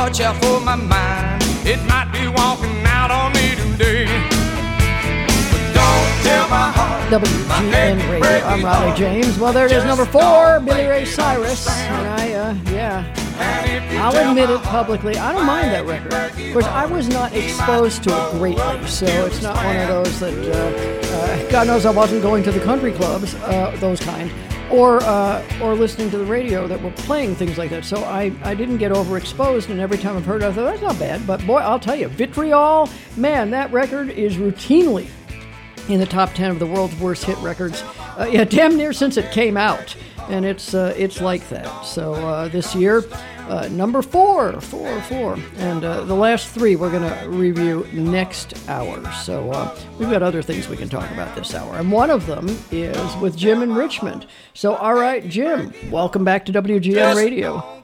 watch out for my mind. It might be walking out on me today. But don't tell my heart. W G N Radio. I'm Raleigh James. Well, there it is, number four, Billy Ray Cyrus. And I, uh, yeah, I'll admit it publicly. I don't mind that record. Of course, I was not exposed to it greatly, so it's not one of those that, uh, uh, God knows I wasn't going to the country clubs, uh, those kind, or uh, or listening to the radio that were playing things like that. So I, I didn't get overexposed, and every time I've heard it, I thought, that's not bad. But boy, I'll tell you, Vitriol, man, that record is routinely in the top ten of the world's worst hit records. Uh, yeah, damn near since it came out. And it's uh, it's like that. So uh, this year, uh, number four, four, four. And uh, the last three we're going to review next hour. So uh, we've got other things we can talk about this hour. And one of them is with Jim in Richmond. So, all right, Jim, welcome back to W G N yes. Radio.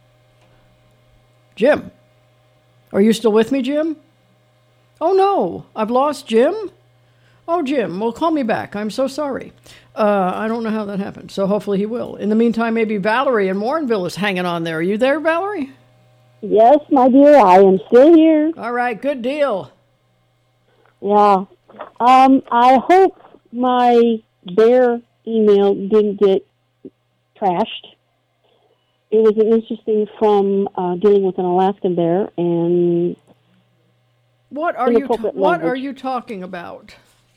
Jim, are you still with me, Jim? Oh, no, I've lost Jim. Oh, Jim, well, call me back. I'm so sorry. Uh, I don't know how that happened, so hopefully he will. In the meantime, maybe Valerie in Warrenville is hanging on there. Are you there, Valerie? Yes, my dear, I am still here. All right, good deal. Yeah. Um, I hope my bear email didn't get trashed. It was an interesting from uh, dealing with an Alaskan bear and what are you ta- what are you talking about?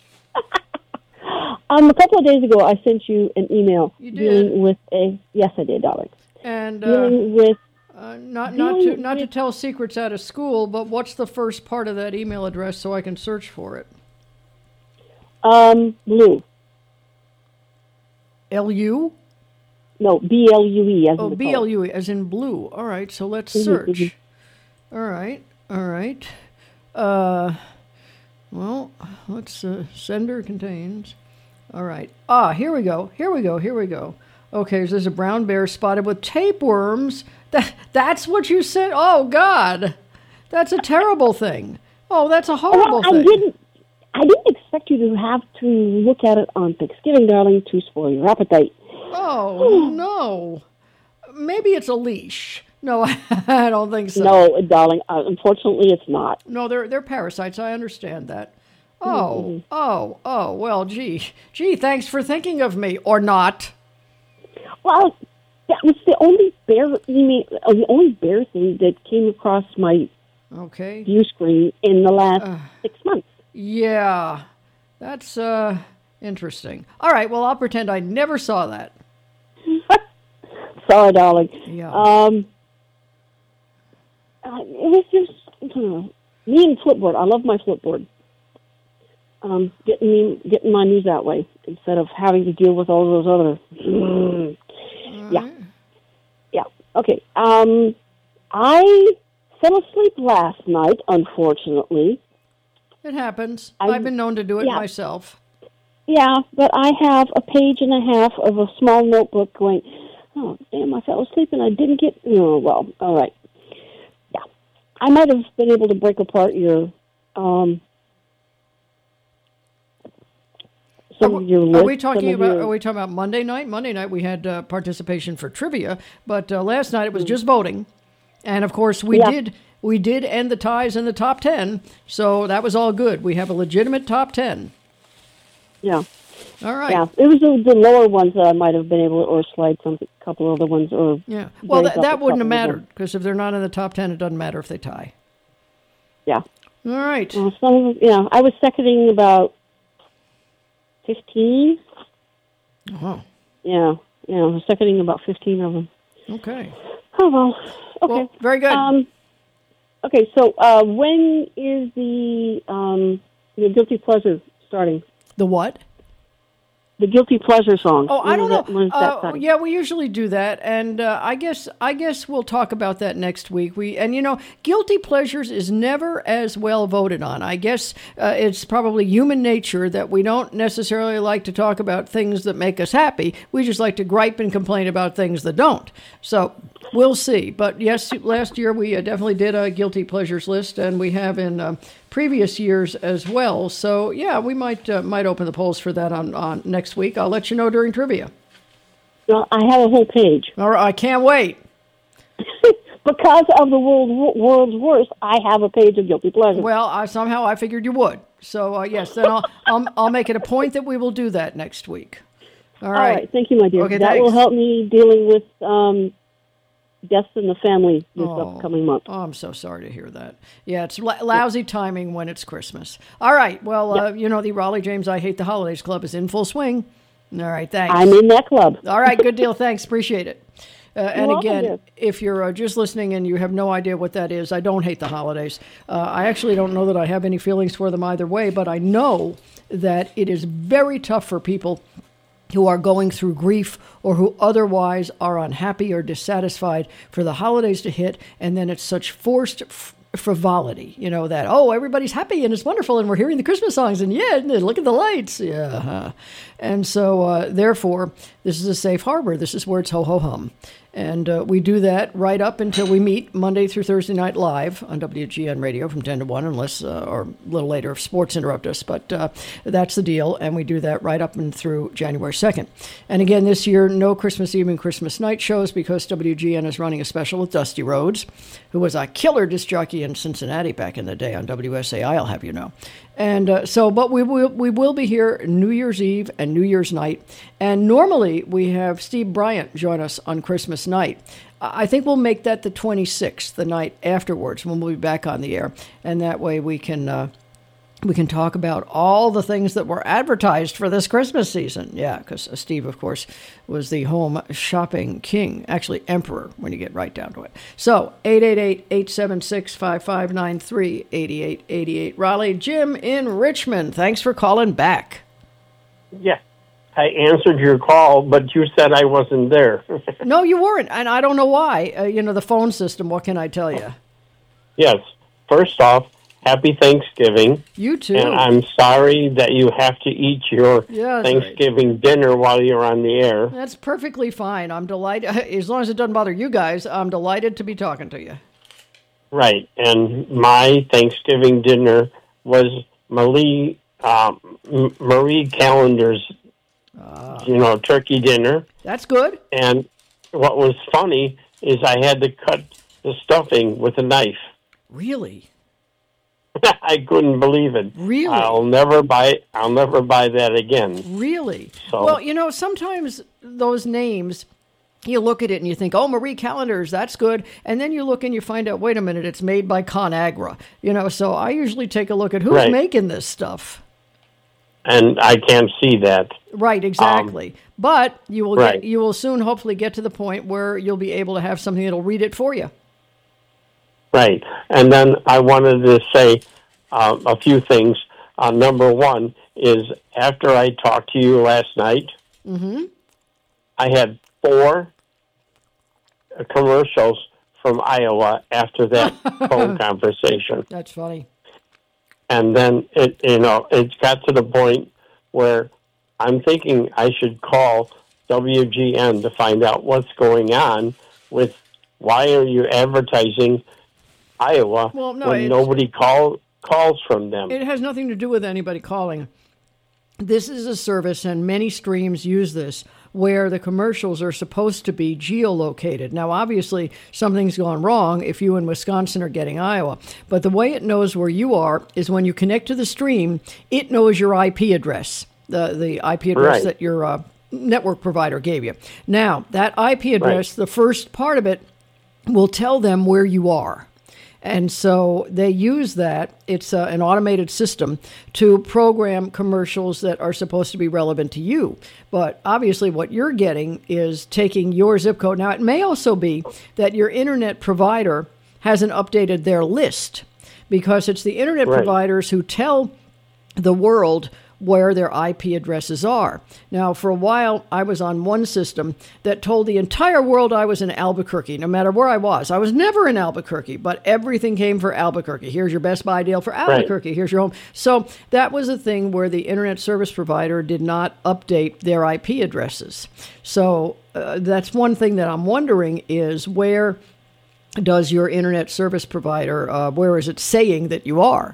um, a couple of days ago, I sent you an email you did. dealing with a. Yes, I did, darling. And uh, dealing with uh, not not to not to tell secrets out of school, but what's the first part of that email address so I can search for it? Um, blue. L U. No, B L U E as in oh the B L U E as in blue. All right, so let's mm-hmm, search. Mm-hmm. All right, all right. Uh. Well, let's uh, sender contains. All right. Ah, here we go. Here we go. Here we go. Okay, so there's a brown bear spotted with tapeworms. That that's what you said. Oh God, that's a terrible thing. Oh, that's a horrible well, I thing. didn't. I didn't expect you to have to look at it on Thanksgiving, darling, to spoil your appetite. Oh no. Maybe it's a leash. No, I don't think so. No, darling. Uh, unfortunately, it's not. No, they're they're parasites. I understand that. Oh, mm-hmm. oh, oh. Well, gee, gee. Thanks for thinking of me, or not. Well, that was the only bear email, uh, the only bear thing that came across my okay view screen in the last uh, six months. Yeah, that's uh interesting. All right. Well, I'll pretend I never saw that. Sorry, darling. Yeah. Um. Uh, it was just uh, me and Flipboard. I love my Flipboard. Um, getting me, getting my news that way instead of having to deal with all those other. Mm, right. Yeah, yeah. Okay. Um, I fell asleep last night. Unfortunately, it happens. I, I've been known to do it yeah. myself. Yeah, but I have a page and a half of a small notebook going. Oh, damn! I fell asleep and I didn't get. Oh, well, all right. I might have been able to break apart your um, some are, of your list. Are we talking about? Your... Are we talking about Monday night? Monday night we had uh, participation for trivia, but uh, last night it was mm. just voting, and of course we yeah. did we did end the ties in the top ten, so that was all good. We have a legitimate top ten. Yeah. All right. Yeah, it was the, the lower ones that I might have been able to, or slide some a couple other ones, or yeah. Well, that, that wouldn't have mattered because if they're not in the top ten, it doesn't matter if they tie. Yeah. All right. Well, some, yeah, I was seconding about fifteen. Oh. Yeah, yeah, I was seconding about fifteen of them. Okay. Oh well. Okay. Well, very good. Um. Okay, so uh, when is the um the guilty pleasure starting? The what? The guilty pleasure song. Oh, I don't know. That, uh, yeah, we usually do that, and uh, I guess I guess we'll talk about that next week. We and you know, guilty pleasures is never as well voted on. I guess uh, it's probably human nature that we don't necessarily like to talk about things that make us happy. We just like to gripe and complain about things that don't. So we'll see. But yes, last year we uh, definitely did a guilty pleasures list, and we have in uh, previous years as well. So yeah, we might uh, might open the polls for that on, on next week. I'll let you know during trivia. Well, I have a whole page. All right, I can't wait. because of the world, world's worst, I have a page of guilty pleasures. Well, I, somehow I figured you would. So, uh, yes, then I'll, I'll, I'll make it a point that we will do that next week. All right. All right. Thank you, my dear. Okay, that thanks. will help me dealing with um, deaths in the family this Oh. upcoming month. Oh, I'm so sorry to hear that. Yeah, it's l- lousy timing when it's Christmas. All right. Well, uh, you know, the Raleigh James I Hate the Holidays Club is in full swing. All right. Thanks. I'm in that club. All right. Good deal. Thanks. Appreciate it. Uh, and welcome, again, dear. if you're uh, just listening and you have no idea what that is, I don't hate the holidays. Uh, I actually don't know that I have any feelings for them either way, but I know that it is very tough for people who are going through grief or who otherwise are unhappy or dissatisfied for the holidays to hit, and then it's such forced f- frivolity, you know, that, oh, everybody's happy and it's wonderful and we're hearing the Christmas songs and yeah, look at the lights. Yeah. uh-huh. And so, uh, therefore, this is a safe harbor. This is where it's ho-ho-hum. And uh, we do that right up until we meet Monday through Thursday night live on W G N Radio from ten to one, unless, uh, or a little later if sports interrupt us. But uh, that's the deal, and we do that right up and through January second. And again, this year, no Christmas Eve and Christmas night shows because W G N is running a special with Dusty Rhodes, who was a killer disc jockey in Cincinnati back in the day on W S A I, I'll have you know. And uh, so, but we will we will be here New Year's Eve and New Year's night. And normally we have Steve Bryant join us on Christmas night. I think we'll make that the twenty-sixth, the night afterwards, when we'll be back on the air. And that way we can uh, we can talk about all the things that were advertised for this Christmas season. Yeah, because Steve, of course, was the home shopping king, actually emperor, when you get right down to it. So, eight eight eight, eight seven six, five five nine three, eight eight eight eight. Raleigh, Jim in Richmond, thanks for calling back. Yeah, I answered your call, but you said I wasn't there. No, you weren't, and I don't know why. Uh, you know, the phone system, what can I tell you? Yes, first off, happy Thanksgiving. You too. And I'm sorry that you have to eat your Yeah, that's Thanksgiving dinner while you're on the air. That's perfectly fine. I'm delighted. As long as it doesn't bother you guys, I'm delighted to be talking to you. Right, and my Thanksgiving dinner was Marie, um, M- Marie Callender's, you know, turkey dinner. That's good. And what was funny is I had to cut the stuffing with a knife. Really? I couldn't believe it. Really? I'll never buy. I'll never buy that again. Really? So, Well, you know, sometimes those names, you look at it and you think, oh, Marie Callender's, that's good. And then you look and you find out, wait a minute, it's made by ConAgra. You know, so I usually take a look at who's Right. making this stuff. and I can't see that. Right, exactly. Um, but you will right. get, you will soon hopefully get to the point where you'll be able to have something that'll read it for you. Right. And then I wanted to say uh, a few things. Uh, number one is after I talked to you last night, Mm-hmm. I had four uh, commercials from Iowa after that phone conversation. That's funny. And then it, you know, it's got to the point where I'm thinking I should call W G N to find out what's going on with why are you advertising Iowa Well, no, when it's- nobody call, calls from them. It has nothing to do with anybody calling. This is a service, and many streams use this, where the commercials are supposed to be geolocated. Now, obviously, something's gone wrong if you in Wisconsin are getting Iowa. But the way it knows where you are is when you connect to the stream, it knows your I P address, the, the I P address Right. that your uh, network provider gave you. Now, that I P address, Right. the first part of it, will tell them where you are. And so they use that. It's uh, an automated system to program commercials that are supposed to be relevant to you. But obviously what you're getting is taking your zip code. Now, it may also be that your internet provider hasn't updated their list, because it's the internet Right. providers who tell the world where their I P addresses are. Now, for a while, I was on one system that told the entire world I was in Albuquerque, no matter where I was. I was never in Albuquerque, but everything came for Albuquerque. Here's your Best Buy deal for Albuquerque. Right. Here's your home. So that was a thing where the internet service provider did not update their I P addresses. So uh, that's one thing that I'm wondering is where does your internet service provider, uh, where is it saying that you are?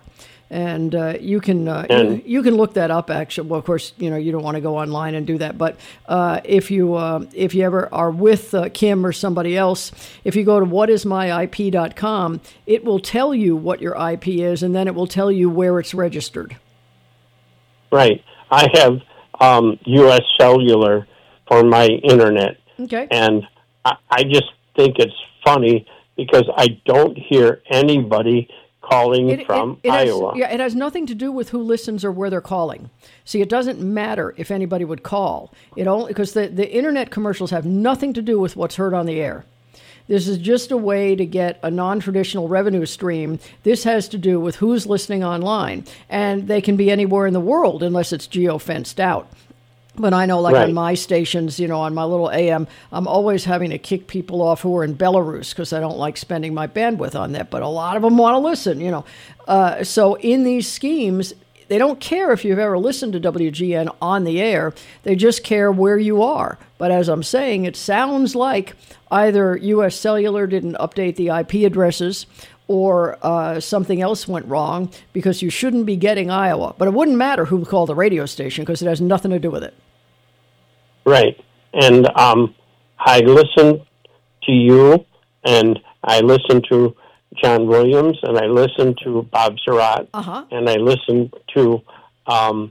And uh, you can uh, And- you, you can look that up. Actually, well, of course, you know you don't want to go online and do that. But uh, if you uh, if you ever are with uh, Kim or somebody else, if you go to what is my I P dot com, it will tell you what your I P is, and then it will tell you where it's registered. Right. I have um, U S Cellular for my internet. Okay. And I, I just think it's funny because I don't hear anybody calling It, from it, it has, Iowa. yeah, it has nothing to do with who listens or where they're calling. See, it doesn't matter if anybody would call. It only because the, the internet commercials have nothing to do with what's heard on the air. This is just a way to get a non-traditional revenue stream. This has to do with who's listening online, and they can be anywhere in the world unless it's geo-fenced out. But I know, like Right. on my stations, you know, on my little A M, I'm always having to kick people off who are in Belarus because I don't like spending my bandwidth on that. But a lot of them want to listen, you know. Uh, so in these schemes, they don't care if you've ever listened to W G N on the air. They just care where you are. But as I'm saying, it sounds like either U S Cellular didn't update the I P addresses or uh, something else went wrong because you shouldn't be getting Iowa. But it wouldn't matter who called the radio station because it has nothing to do with it. Right. And um, I listen to you, and I listen to John Williams, and I listen to Bob Surratt, Uh-huh. and I listen to um,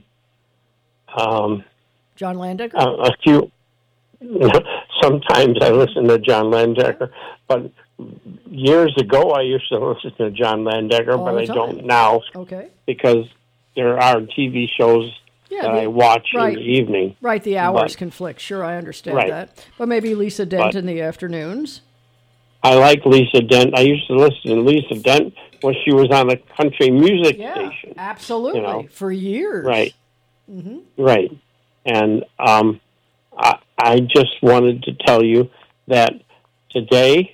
um, John Landecker? a, a few. Sometimes I listen to John Landecker, but years ago I used to listen to John Landecker, All but the I time. don't now Okay. because there are T V shows Yeah, that the- I watch right. in the evening. Right, the hours But conflict. Sure, I understand Right. that. But maybe Lisa Dent But- in the afternoons. I like Lisa Dent. I used to listen to Lisa Dent when she was on a country music Yeah, station. absolutely. You know. For years. Right. hmm Right. And um, I, I just wanted to tell you that today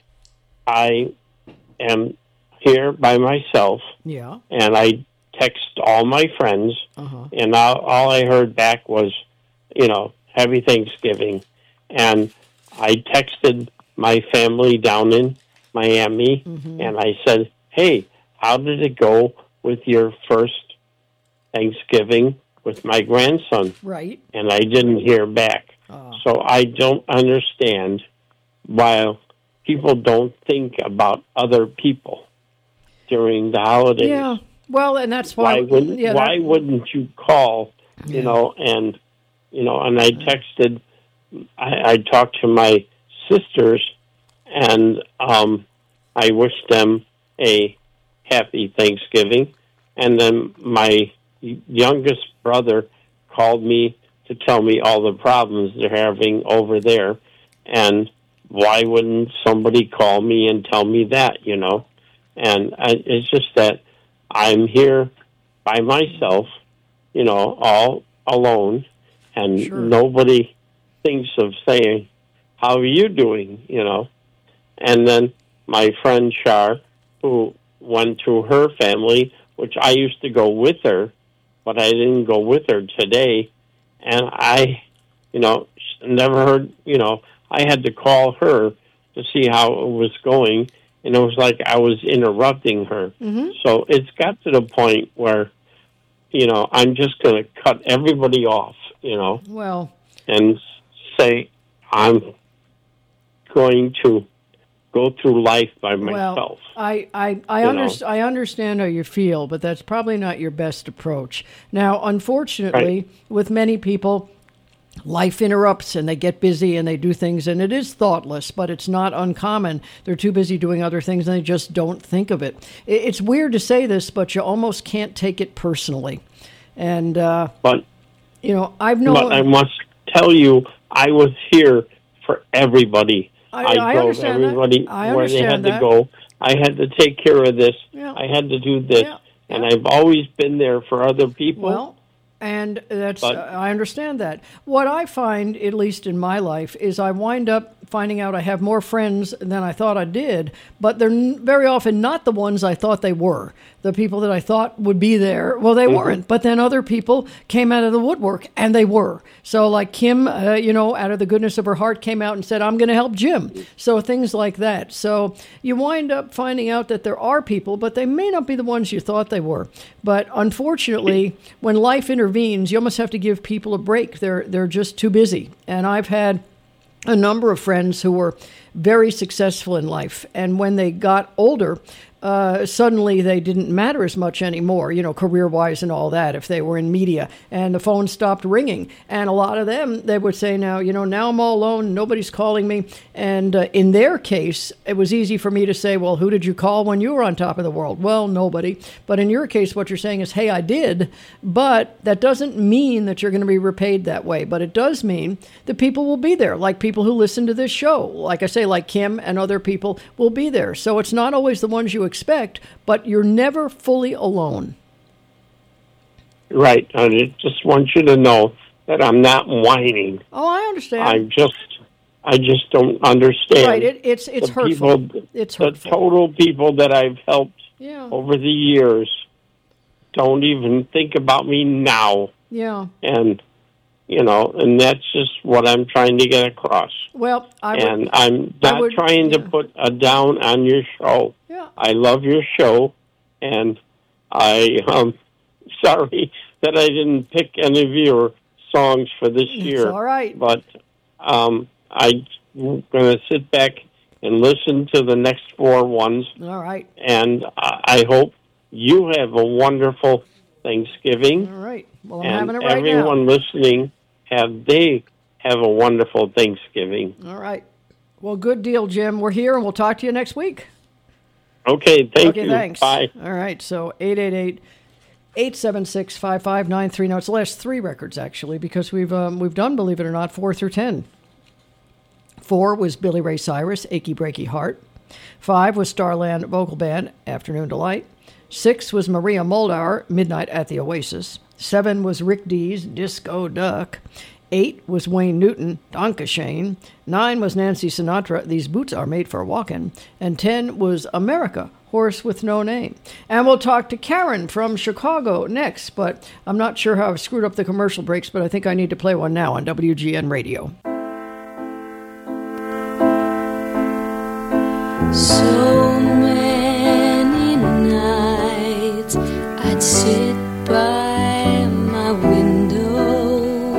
I am here by myself, Yeah. and I text all my friends, Uh-huh. and all, all I heard back was, you know, Happy Thanksgiving. And I texted my family down in Miami, Mm-hmm. and I said, hey, how did it go with your first Thanksgiving with my grandson? Right. And I didn't hear back. So I don't understand why people don't think about other people during the holidays. Yeah. Well, and that's why. Why wouldn't yeah, Why that- wouldn't you call? You Yeah. know, and you know, and I texted. I, I talked to my sisters, and um, I wished them a happy Thanksgiving. And then my youngest brother called me to tell me all the problems they're having over there. And why wouldn't somebody call me and tell me that, you know? And I, it's just that I'm here by myself, you know, all alone, and Sure. nobody thinks of saying, how are you doing, you know? And then my friend Char, who went to her family, which I used to go with her, but I didn't go with her today. And I, you know, never heard, you know, I had to call her to see how it was going, and it was like I was interrupting her. Mhm. So it's got to the point where, you know, I'm just going to cut everybody off, you know, Well, and say I'm going to go through life by myself. Well, I I I, You underst- know. I understand how you feel, but that's probably not your best approach. Now, unfortunately, Right. with many people, life interrupts and they get busy and they do things, and it is thoughtless, but it's not uncommon. They're too busy doing other things and they just don't think of it. I- It's weird to say this, but you almost can't take it personally. And, uh, But you know, I've known. But I must tell you, I was here for everybody. I- I drove understand that. everybody I where they had understand to that. go. I had to take care of this. Yeah. I had to do this. Yeah. And I've always been there for other people. Well, and that's But- uh, I understand that. What I find, at least in my life, is I wind up finding out I have more friends than I thought I did, but they're n- very often not the ones I thought they were. The people that I thought would be there, well, they Mhm. weren't. But then other people came out of the woodwork, and they were. So like Kim, uh, you know, out of the goodness of her heart, came out and said, I'm going to help Jim. So things like that. So you wind up finding out that there are people, but they may not be the ones you thought they were. But unfortunately, when life intervenes, you almost have to give people a break. They're they're just too busy. And I've had a number of friends who were very successful in life. And when they got older, uh, suddenly they didn't matter as much anymore, you know, career-wise and all that, if they were in media. And the phone stopped ringing. And a lot of them, they would say now, you know, now I'm all alone, nobody's calling me. And uh, in their case, it was easy for me to say, well, who did you call when you were on top of the world? Well, nobody. But in your case, what you're saying is, hey, I did. But that doesn't mean that you're going to be repaid that way. But it does mean that people will be there, like people who listen to this show. Like I say, like Kim and other people will be there. So it's not always the ones you expect, but you're never fully alone. Right. I just want you to know that I'm not whining. Oh, I understand. I just, I just don't understand. Right. It, it's it's the hurtful. People, it's the hurtful. total people that I've helped Yeah. over the years don't even think about me now. Yeah. And, you know, and that's just what I'm trying to get across. Well, I would, and I'm I not would- trying to put a down on your show. Yeah. I love your show, and I um sorry that I didn't pick any of your songs for this year. all right. But um, I'm going to sit back and listen to the next four ones, All right. and I I hope you have a wonderful Thanksgiving. All right. Well, I'm and having it right everyone listening, have they have a wonderful Thanksgiving. now. All right. Well, good deal, Jim. We're here, and we'll talk to you next week. Okay, thank okay, you. thanks. Bye. All right, so eight eight eight, eight seven six, five five nine three. Now, it's the last three records, actually, because we've um, we've done, believe it or not, four through ten. Four was Billy Ray Cyrus, Achy Breaky Heart. Five was Starland Vocal Band, Afternoon Delight. Six was Maria Moldauer, Midnight at the Oasis. Seven was Rick Dees, Disco Duck. Eight was Wayne Newton, Donkashane. Nine was Nancy Sinatra, These Boots Are Made for Walking. And ten was America, Horse with No Name. And we'll talk to Karen from Chicago next, but I'm not sure how I've screwed up the commercial breaks, but I think I need to play one now on W G N Radio. So many nights I'd sit by my window,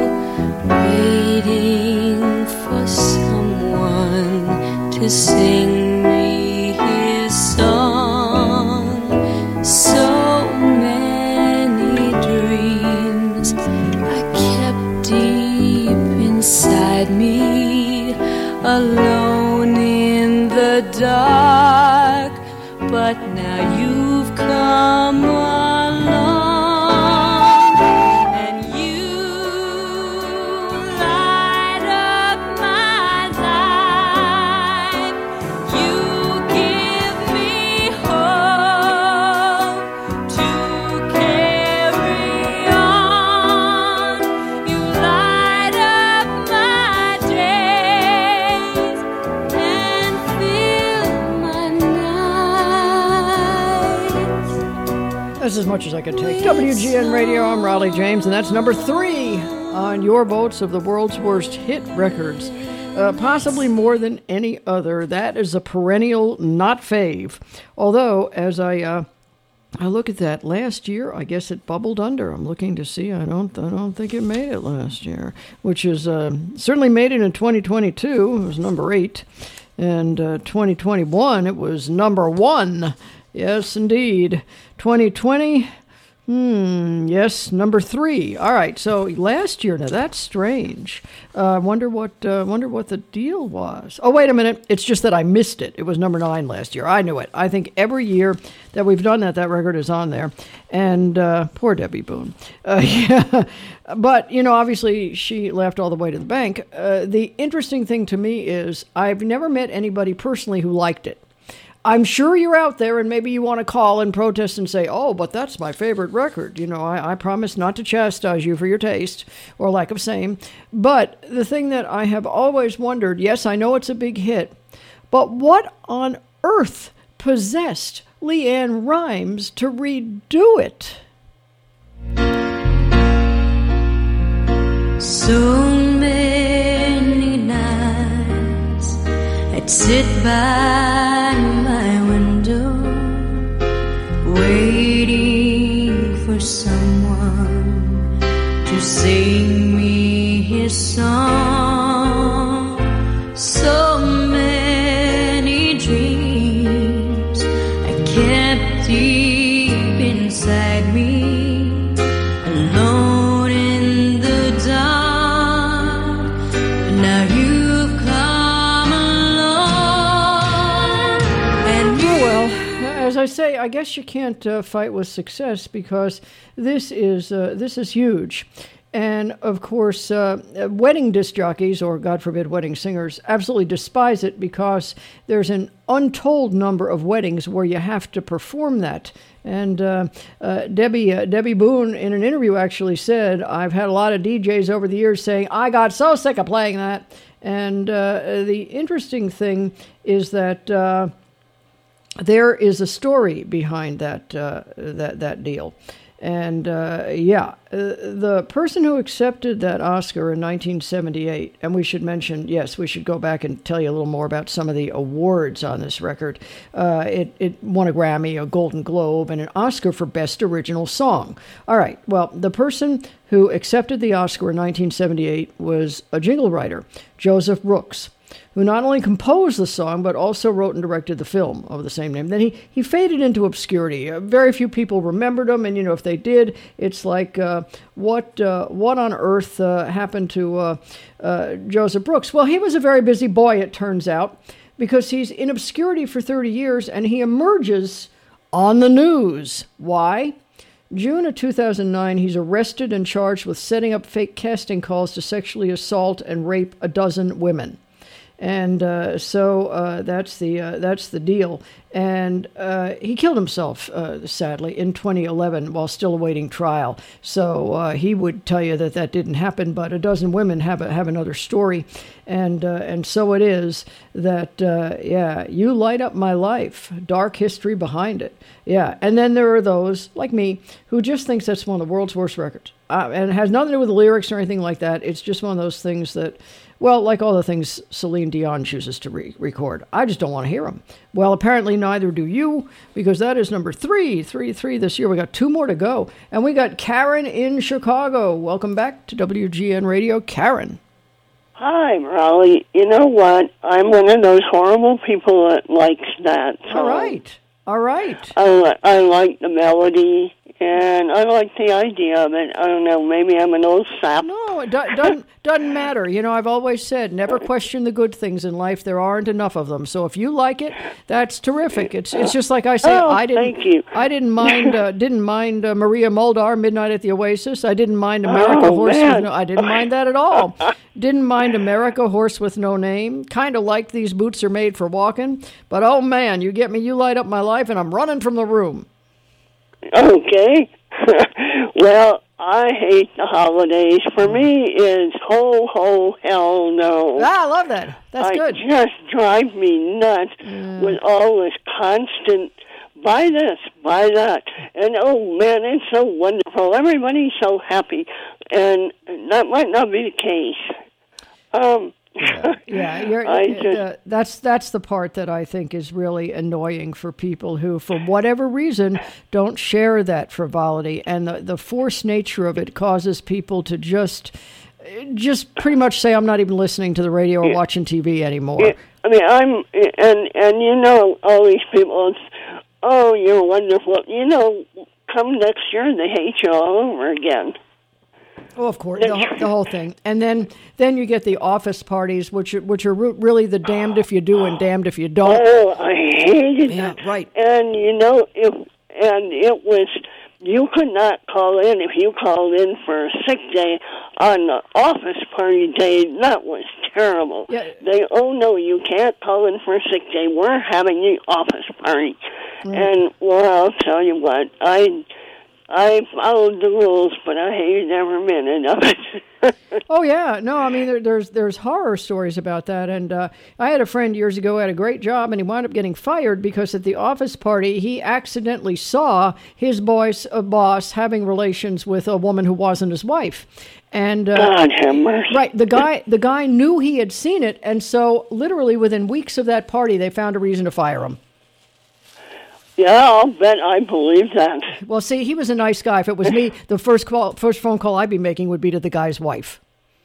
waiting for someone to sing me his song. So many dreams I kept deep inside me, alone in the dark. But now you've come along, and you light up my life. You give me hope to carry on. You light up my days and fill my nights. That's as much as I could take. W G N Radio, I'm Raleigh James, and that's number three on your votes of the world's worst hit records. Uh, possibly more than any other. That is a perennial not fave. Although, as I uh, I look at that last year, I guess it bubbled under. I'm looking to see. I don't I don't think it made it last year, which is uh, certainly made it in twenty twenty-two. It was number eight. And uh, twenty twenty-one, it was number one. Yes, indeed. twenty twenty, hmm, yes, number three. All right, so last year, now that's strange. I uh, wonder what uh, wonder what the deal was. Oh, wait a minute. It's just that I missed it. It was number nine last year. I knew it. I think every year that we've done that, that record is on there. And uh, poor Debbie Boone. Uh, yeah. But, you know, obviously she left all the way to the bank. Uh, the interesting thing to me is I've never met anybody personally who liked it. I'm sure you're out there, and maybe you want to call and protest and say, oh, but that's my favorite record. You know, I, I promise not to chastise you for your taste or lack of same. But the thing that I have always wondered, yes, I know it's a big hit, but what on earth possessed Leanne Rimes to redo it? So many nights I'd sit by my window waiting for someone to sing me his song. So many dreams I kept deep inside me, alone in the dark. But now you've come along and Oh, well, as I say, I guess you can't uh, fight with success, because this is uh, this is huge. And, of course, uh, wedding disc jockeys, or, God forbid, wedding singers, absolutely despise it, because there's an untold number of weddings where you have to perform that. And uh, uh, Debbie uh, Debbie Boone, in an interview, actually said, I've had a lot of D Js over the years saying, I got so sick of playing that. And uh, the interesting thing is that uh, there is a story behind that uh, that that deal. And, uh, yeah, uh, the person who accepted that Oscar in nineteen seventy-eight, and we should mention, yes, we should go back and tell you a little more about some of the awards on this record. Uh, it, it won a Grammy, a Golden Globe, and an Oscar for Best Original Song. All right, well, the person who accepted the Oscar in nineteen seventy-eight was a jingle writer, Joseph Brooks, who not only composed the song, but also wrote and directed the film of the same name. Then he, he faded into obscurity. Uh, very few people remembered him, and, you know, if they did, it's like, uh, what uh, what on earth uh, happened to uh, uh, Joseph Brooks? Well, he was a very busy boy, it turns out, because he's in obscurity for thirty years, and he emerges on the news. Why? June of two thousand nine, he's arrested and charged with setting up fake casting calls to sexually assault and rape a dozen women. And uh, so uh, that's the uh, that's the deal. And uh, he killed himself, uh, sadly, in twenty eleven while still awaiting trial. So uh, he would tell you that that didn't happen, but a dozen women have a, have another story. And uh, and so it is that, uh, yeah, you light up my life. Dark history behind it. Yeah, and then there are those, like me, who just thinks that's one of the world's worst records. Uh, and it has nothing to do with the lyrics or anything like that. It's just one of those things that, well, like all the things Celine Dion chooses to re- record. I just don't want to hear them. Well, apparently neither do you, because that is number three, three, three this year. We got two more to go. And we got Karen in Chicago. Welcome back to W G N Radio. Karen. Hi, Raleigh. You know what? I'm one of those horrible people that likes that song. All right. All right. I, li- I like the melody, and I like the idea of it. I don't know, maybe I'm an old sap. No, it do- doesn't, doesn't matter. You know, I've always said, never question the good things in life. There aren't enough of them. So if you like it, that's terrific. It's it's just like I say, oh, I didn't thank you. I didn't mind uh, didn't mind uh, Maria Muldaur, Midnight at the Oasis. I didn't mind America Oh, Horse man. with no, I didn't mind that at all. Didn't mind America Horse with No Name. Kind of like These Boots Are Made for Walking. But oh man, you get me, you light up my life, and I'm running from the room. Okay. Well, I hate the holidays. For me, it's ho, ho, hell no. Ah, I love that. That's I good. just drive me nuts with all this constant, buy this, buy that. And, oh, man, it's so wonderful. Everybody's so happy. And that might not be the case. Um, yeah, yeah you're, I uh, just, that's that's the part that I think is really annoying for people who, for whatever reason, don't share that frivolity, and the the forced nature of it causes people to just just pretty much say, I'm not even listening to the radio or watching T V anymore. Yeah, I mean, I'm, and, and you know, all these people, it's, oh, you're wonderful. You know, come next year, they hate you all over again. Oh, of course, the, whole- the whole thing, and then then you get the office parties, which are, which are re- really the damned if you do and damned if you don't. Oh, I hated Yeah, that. right. And you know, it and it was you could not call in. If you called in for a sick day on the office party day, that was terrible. Yeah. They, oh no, you can't call in for a sick day. We're having the office party. Right. And, well, I'll tell you what, I... I followed the rules, but I hated every minute of it. Oh yeah, no, I mean there, there's there's horror stories about that, and uh, I had a friend years ago who had a great job, and he wound up getting fired because at the office party he accidentally saw his boss uh, boss having relations with a woman who wasn't his wife, and uh, God have mercy. Right, the guy the guy knew he had seen it, and so literally within weeks of that party they found a reason to fire him. Yeah, I'll bet I believe that. Well, see, he was a nice guy. If it was me, the first call, first phone call I'd be making would be to the guy's wife.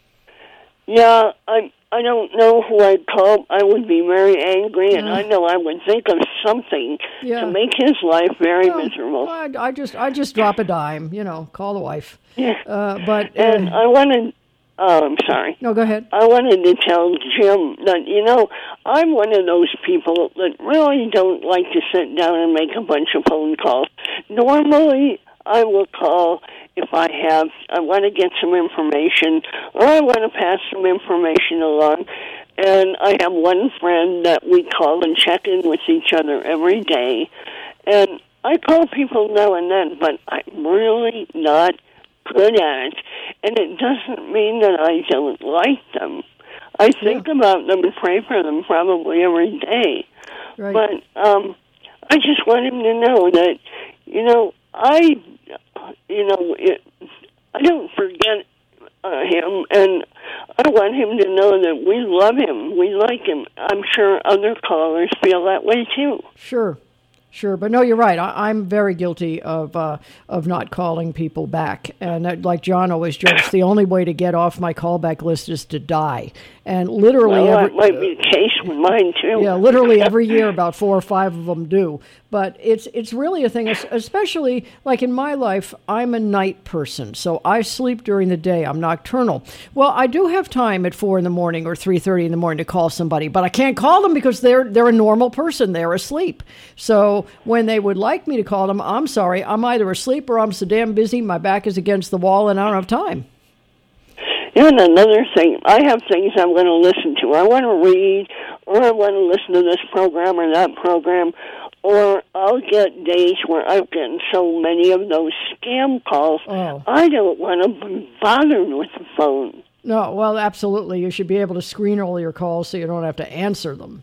Yeah, I I don't know who I'd call. I would be very angry, and Uh. I know I would think of something Yeah. to make his life very Well, miserable. I, I just I just drop a dime, you know, call the wife. Yeah. Uh, but uh, And I wanted, oh, I'm sorry. No, go ahead. I wanted to tell Jim that, you know, I'm one of those people that really don't like to sit down and make a bunch of phone calls. Normally, I will call if I have, I want to get some information, or I want to pass some information along. And I have one friend that we call and check in with each other every day. And I call people now and then, but I'm really not good at it. And it doesn't mean that I don't like them. I think about them and pray for them probably every day. Right. But um, I just want him to know that, you know, I, you know, it, I don't forget uh, him, and I want him to know that we love him, we like him. I'm sure other callers feel that way too. Sure. Sure, but no, you're right. I, I'm very guilty of uh, of not calling people back, and that, like John always jokes, the only way to get off my callback list is to die. And literally, well, every, that might be the case with mine too. yeah, literally every year, about four or five of them do. But it's it's really a thing, especially like in my life. I'm a night person, so I sleep during the day. I'm nocturnal. Well, I do have time at four in the morning or three thirty in the morning to call somebody, but I can't call them because they're they're a normal person. They're asleep. So when they would like me to call them, I'm sorry, I'm either asleep or I'm so damn busy, my back is against the wall, and I don't have time. And another thing, I have things I'm going to listen to. I want to read, or I want to listen to this program or that program, or I'll get days where I've gotten so many of those scam calls, Oh. I don't want to be bothered with the phone. No, well, absolutely. You should be able to screen all your calls so you don't have to answer them.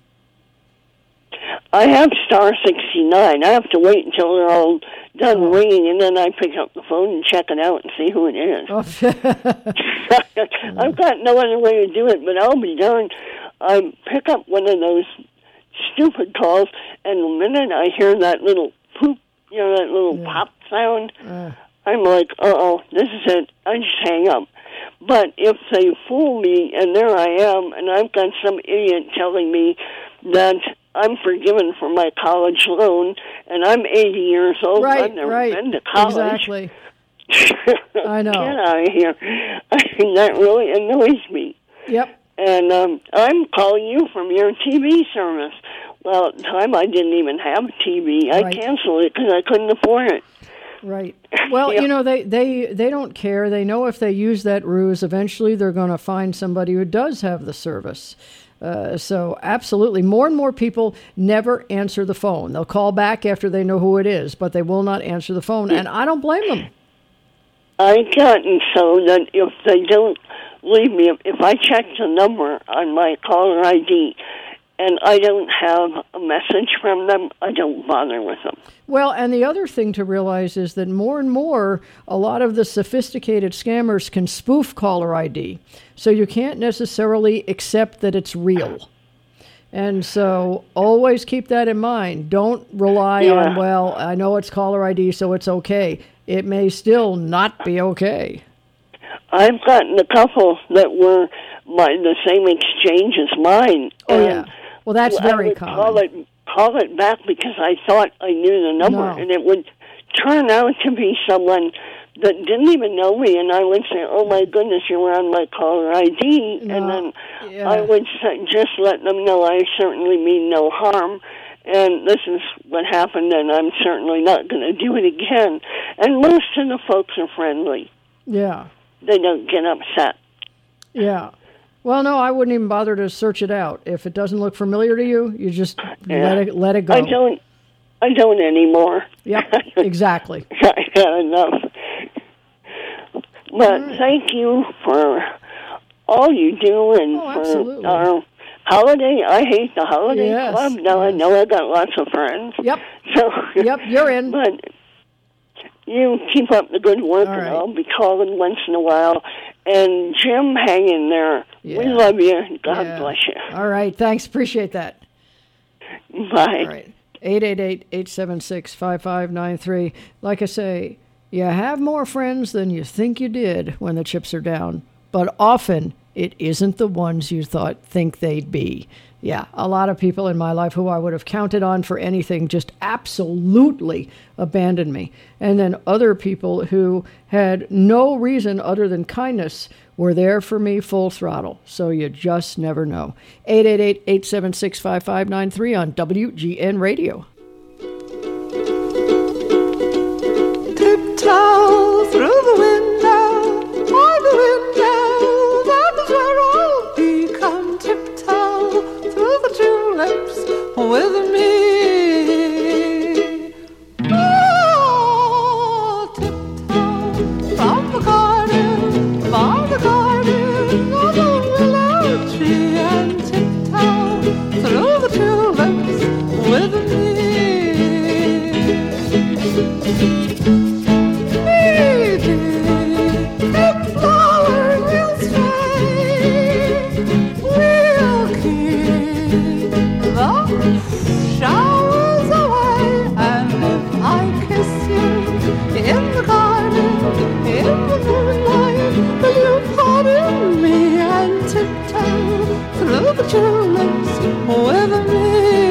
I have star sixty-nine. I have to wait until they're all done ringing, and then I pick up the phone and check it out and see who it is. I've got no other way to do it, but I'll be darned. I pick up one of those stupid calls, and the minute I hear that little poop, you know, that little pop sound, Uh, I'm like, uh-oh, this is it. I just hang up. But if they fool me, and there I am, and I've got some idiot telling me that I'm forgiven for my college loan, and I'm eighty years old. Right, I've never right. been to college. Exactly. I know. Get out of here. I mean, that really annoys me. Yep. And um, I'm calling you from your T V service. Well, at the time I didn't even have a T V. I Right. canceled it because I couldn't afford it. Right. Well, Yeah. you know, they, they, they don't care. They know if they use that ruse, eventually they're going to find somebody who does have the service. Uh, so absolutely, more and more people never answer the phone. They'll call back after they know who it is, but they will not answer the phone, and I don't blame them. I've gotten so that if they don't leave me, if I check the number on my caller I D and I don't have a message from them, I don't bother with them. Well, and the other thing to realize is that more and more, a lot of the sophisticated scammers can spoof caller I D. So you can't necessarily accept that it's real. And so always keep that in mind. Don't rely Yeah. on, well, I know it's caller I D, so it's okay. It may still not be okay. I've gotten a couple that were my the same exchange as mine. Oh, and yeah. Well, that's I very would common. Call it, call it back because I thought I knew the number, No. and it would turn out to be someone that didn't even know me, and I would say, oh, my goodness, you were on my caller I D, No. and then Yeah. I would say, just let them know I certainly mean no harm, and this is what happened, and I'm certainly not going to do it again. And most of the folks are friendly. Yeah. They don't get upset. Yeah. Well, no, I wouldn't even bother to search it out. If it doesn't look familiar to you, you just Yeah. let it let it go. I don't. I don't anymore. Yep, exactly. I got enough. But thank you for all you do and Oh, for absolutely. our holiday. I hate the holiday Yes, club. Now I know I got lots of friends. Yep. So yep, you're in. But you keep up the good work, All and right. I'll be calling once in a while. And Jim, hang in there. We Yeah. love you. God Yeah. bless you. All right, thanks. Appreciate that. Bye. All right. eight eight eight, eight seven six, five five nine three. Like I say, you have more friends than you think you did when the chips are down, but often it isn't the ones you thought think they'd be. Yeah, a lot of people in my life who I would have counted on for anything just absolutely abandoned me. And then other people who had no reason other than kindness were there for me full throttle. So you just never know. eight eight eight, eight seven six, five five nine three on W G N Radio. Tiptoe through the window, by the window, that is where I'll be. Come tiptoe through the tulips with me. Oh, tiptoe from the garden, by the garden, of the willow tree, and tiptoe through the tulips with me. Showers away, and if I kiss you in the garden, in the moonlight, will you pardon me and tiptoe through the tulips with me?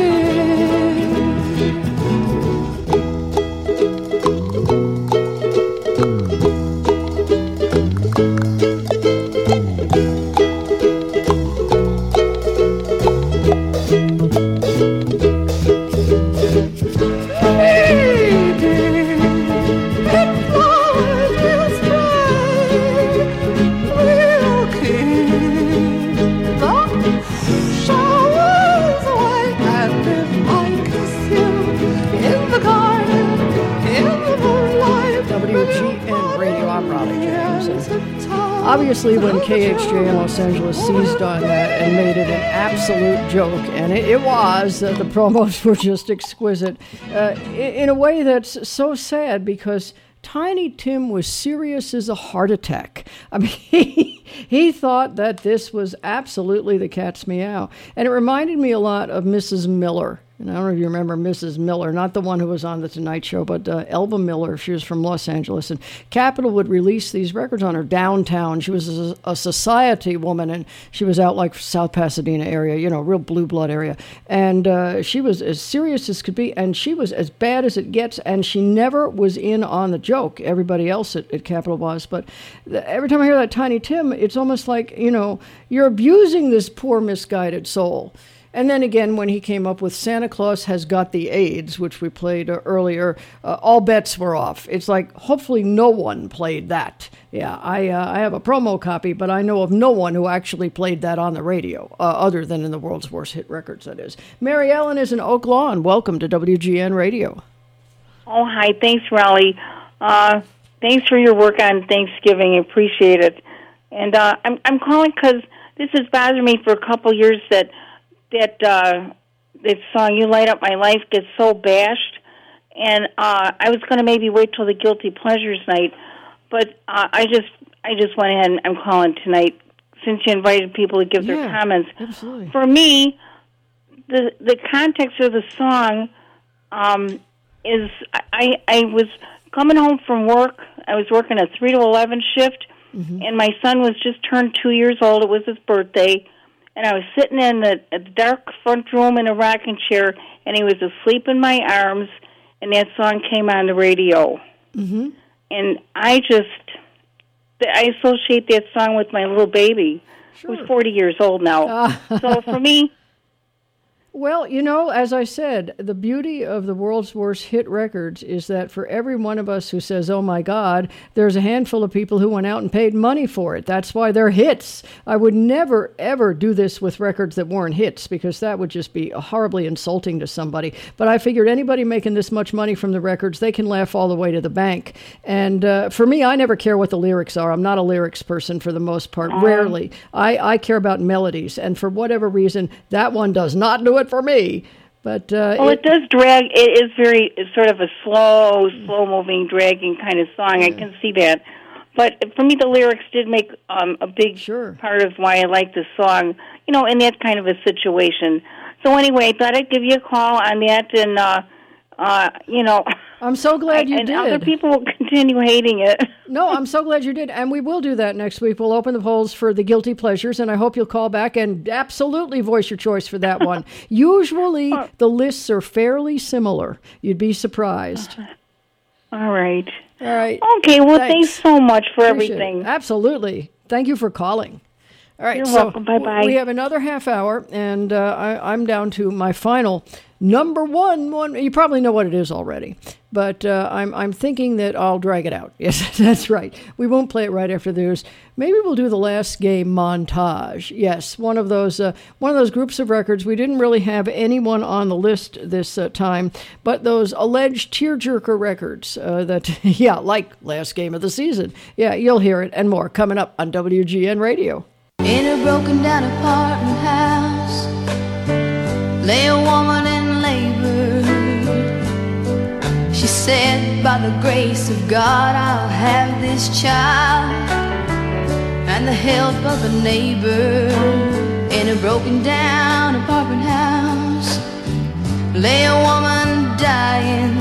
W G N Radio, I'm Raleigh James. And obviously, when K H J in Los Angeles seized on that and made it an absolute joke, and it, it was, uh, the promos were just exquisite, uh, in, in a way that's so sad because Tiny Tim was serious as a heart attack. I mean, he, he thought that this was absolutely the cat's meow. And it reminded me a lot of Missus Miller. And I don't know if you remember Missus Miller, not the one who was on The Tonight Show, but uh, Elva Miller. She was from Los Angeles. And Capitol would release these records on her downtown. She was a, a society woman, and she was out like South Pasadena area, you know, real blue blood area. And uh, she was as serious as could be, and she was as bad as it gets, and she never was in on the joke. Everybody else at, at Capitol was. But the, every time I hear that Tiny Tim, it's almost like, you know, you're abusing this poor misguided soul. And then again, when he came up with Santa Claus Has Got the AIDS, which we played uh, earlier, uh, all bets were off. It's like, hopefully no one played that. Yeah, I uh, I have a promo copy, but I know of no one who actually played that on the radio, uh, other than in the world's worst hit records, that is. Mary Ellen is in Oak Lawn. Welcome to W G N Radio. Oh, hi. Thanks, Raleigh. Uh, thanks for your work on Thanksgiving. I appreciate it. And uh, I'm, I'm calling because this has bothered me for a couple years that that uh, that song "You Light Up My Life" gets so bashed, and uh, I was going to maybe wait till the Guilty Pleasures night, but uh, I just I just went ahead and I'm calling tonight since you invited people to give Yeah, their comments. Absolutely. For me, the the context of the song um, is I I was coming home from work. I was working a three to eleven shift, Mm-hmm. and my son was just turned two years old. It was his birthday. And I was sitting in the, the dark front room in a rocking chair, and he was asleep in my arms, and that song came on the radio. Mm-hmm. And I just, I associate that song with my little baby, Sure. who's forty years old now. So for me, Well, you know, as I said, the beauty of the world's worst hit records is that for every one of us who says, oh my God, there's a handful of people who went out and paid money for it. That's why they're hits. I would never, ever do this with records that weren't hits because that would just be horribly insulting to somebody. But I figured anybody making this much money from the records, they can laugh all the way to the bank. And uh, for me, I never care what the lyrics are. I'm not a lyrics person for the most part, Um, rarely. I, I care about melodies. And for whatever reason, that one does not do it for me. But uh, well, it, it does drag. It is very, it's sort of a slow, slow-moving, dragging kind of song. Yeah. I can see that. But for me, the lyrics did make um, a big sure. part of why I like this song, you know, in that kind of a situation. So anyway, I thought I'd give you a call on that, and, uh, uh, you know... I'm so glad you and did. And other people will continue hating it. No, I'm so glad you did. And we will do that next week. We'll open the polls for the guilty pleasures, and I hope you'll call back and absolutely voice your choice for that one. Usually, the lists are fairly similar. You'd be surprised. All right. All right. Okay, well, Thanks. thanks so much for Appreciate everything. it. Absolutely. Thank you for calling. All right, You're so welcome. Bye-bye. We have another half hour, and uh, I, I'm down to my final number one one. You probably know what it is already, but uh, I'm I'm thinking that I'll drag it out. Yes, that's right. We won't play it right after the news. Maybe we'll do the last game montage. Yes, one of those uh, one of those groups of records. We didn't really have anyone on the list this uh, time, but those alleged tearjerker records uh, that, yeah, like last game of the season. Yeah, you'll hear it and more coming up on W G N Radio. In a broken down apartment house lay a woman in labor. She said, by the grace of God, I'll have this child and the help of a neighbor. In a broken down apartment house lay a woman dying,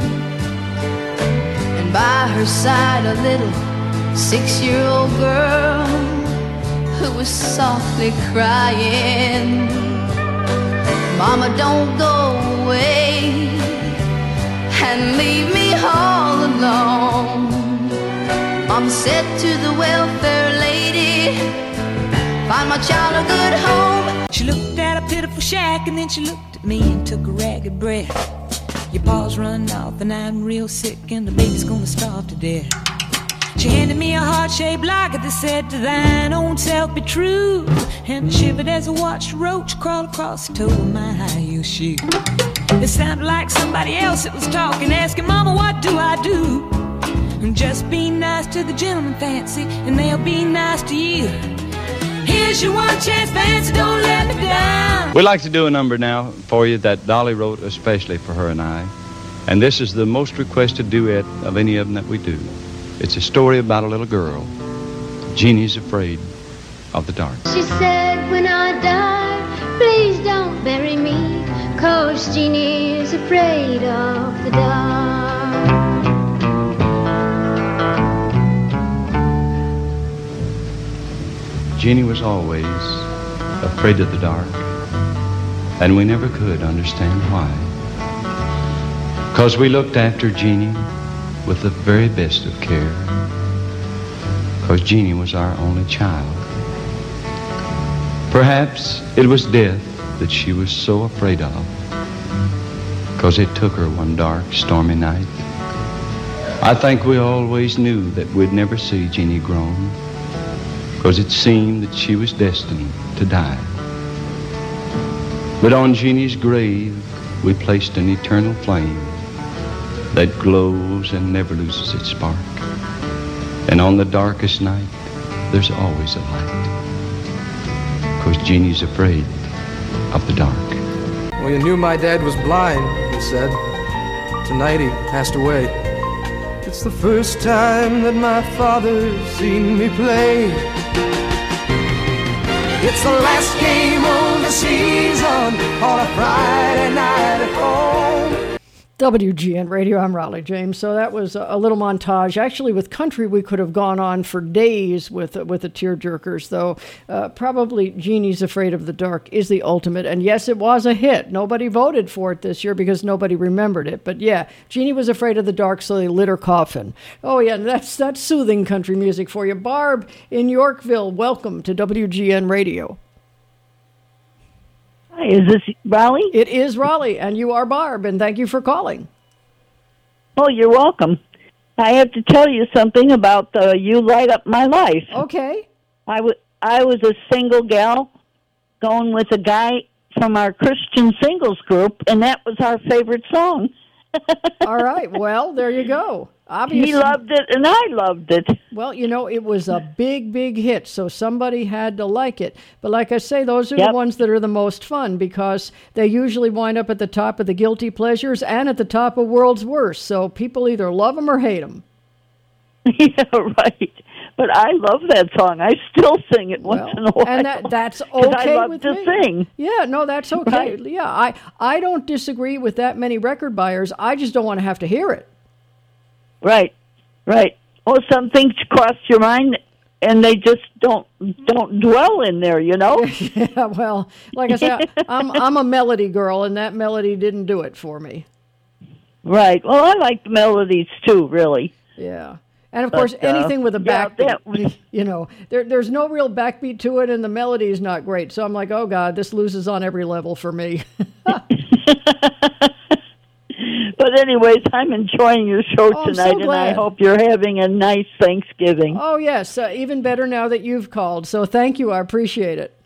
and by her side a little six-year-old girl who was softly crying. Mama, don't go away and leave me all alone. Mama said to the welfare lady, find my child a good home. She looked at a pitiful shack and then she looked at me and took a ragged breath. Your paws run off and I'm real sick and the baby's gonna starve to death. She handed me a heart-shaped locket that said, to thine own self be true. And I shivered as I watched a roach crawl across the toe of my high-heel shoe. It sounded like somebody else that was talking, asking, Mama, what do I do? And just be nice to the gentleman, Fancy, and they'll be nice to you. Here's your one chance, Fancy, don't let me down. We'd like to do a number now for you that Dolly wrote especially for her and I. And this is the most requested duet of any of them that we do. It's a story about a little girl. Jeannie's afraid of the dark. She said, when I die, please don't bury me, 'cause Jeannie's afraid of the dark. Jeannie was always afraid of the dark, and we never could understand why. 'Cause we looked after Jeannie with the very best of care, 'cause Jeannie was our only child. Perhaps it was death that she was so afraid of, 'cause it took her one dark, stormy night. I think we always knew that we'd never see Jeannie grown, 'cause it seemed that she was destined to die. But on Jeannie's grave we placed an eternal flame that glows and never loses its spark. And on the darkest night, there's always a light, 'cause Jeannie's afraid of the dark. Well, you knew my dad was blind, he said. Tonight he passed away. It's the first time that my father's seen me play. It's the last game of the season on a Friday night at home. W G N Radio, I'm Raleigh James. So that was a little montage. Actually, with country, we could have gone on for days with with the tearjerkers, though uh, probably Jeannie's Afraid of the Dark is the ultimate. And yes, it was a hit. Nobody voted for it this year because nobody remembered it. But yeah, Jeannie was afraid of the dark, so they lit her coffin. Oh yeah, that's, that's soothing country music for you. Barb in Yorkville, welcome to W G N Radio. Hi, is this Raleigh? It is Raleigh, and you are Barb, and thank you for calling. Oh, you're welcome. I have to tell you something about the You Light Up My Life. Okay. I, w- I was a single gal going with a guy from our Christian singles group, and that was our favorite song. All right. Well, there you go. Obviously, he loved it, and I loved it. Well, you know, it was a big, big hit, so somebody had to like it. But like I say, those are Yep. the ones that are the most fun because they usually wind up at the top of the guilty pleasures and at the top of world's worst. So people either love them or hate them. Yeah, right. But I love that song. I still sing it once in a while. And that, that's 'Cause okay I love with to me. sing. Yeah, no, that's okay. Right. Yeah, I, I don't disagree with that many record buyers. I just don't want to have to hear it. Right, right. Well, some things cross your mind, and they just don't don't dwell in there, you know? Yeah, well, like I said, I'm, I'm a melody girl, and that melody didn't do it for me. Right. Well, I like the melodies, too, really. Yeah. And, of But, course, uh, anything with a yeah, backbeat, that was- you know, there, there's no real backbeat to it, and the melody is not great. So I'm like, oh, God, this loses on every level for me. But anyways, I'm enjoying your show Oh, I'm so tonight, and I glad. hope you're having a nice Thanksgiving. Oh, yes, uh, even better now that you've called. So thank you. I appreciate it.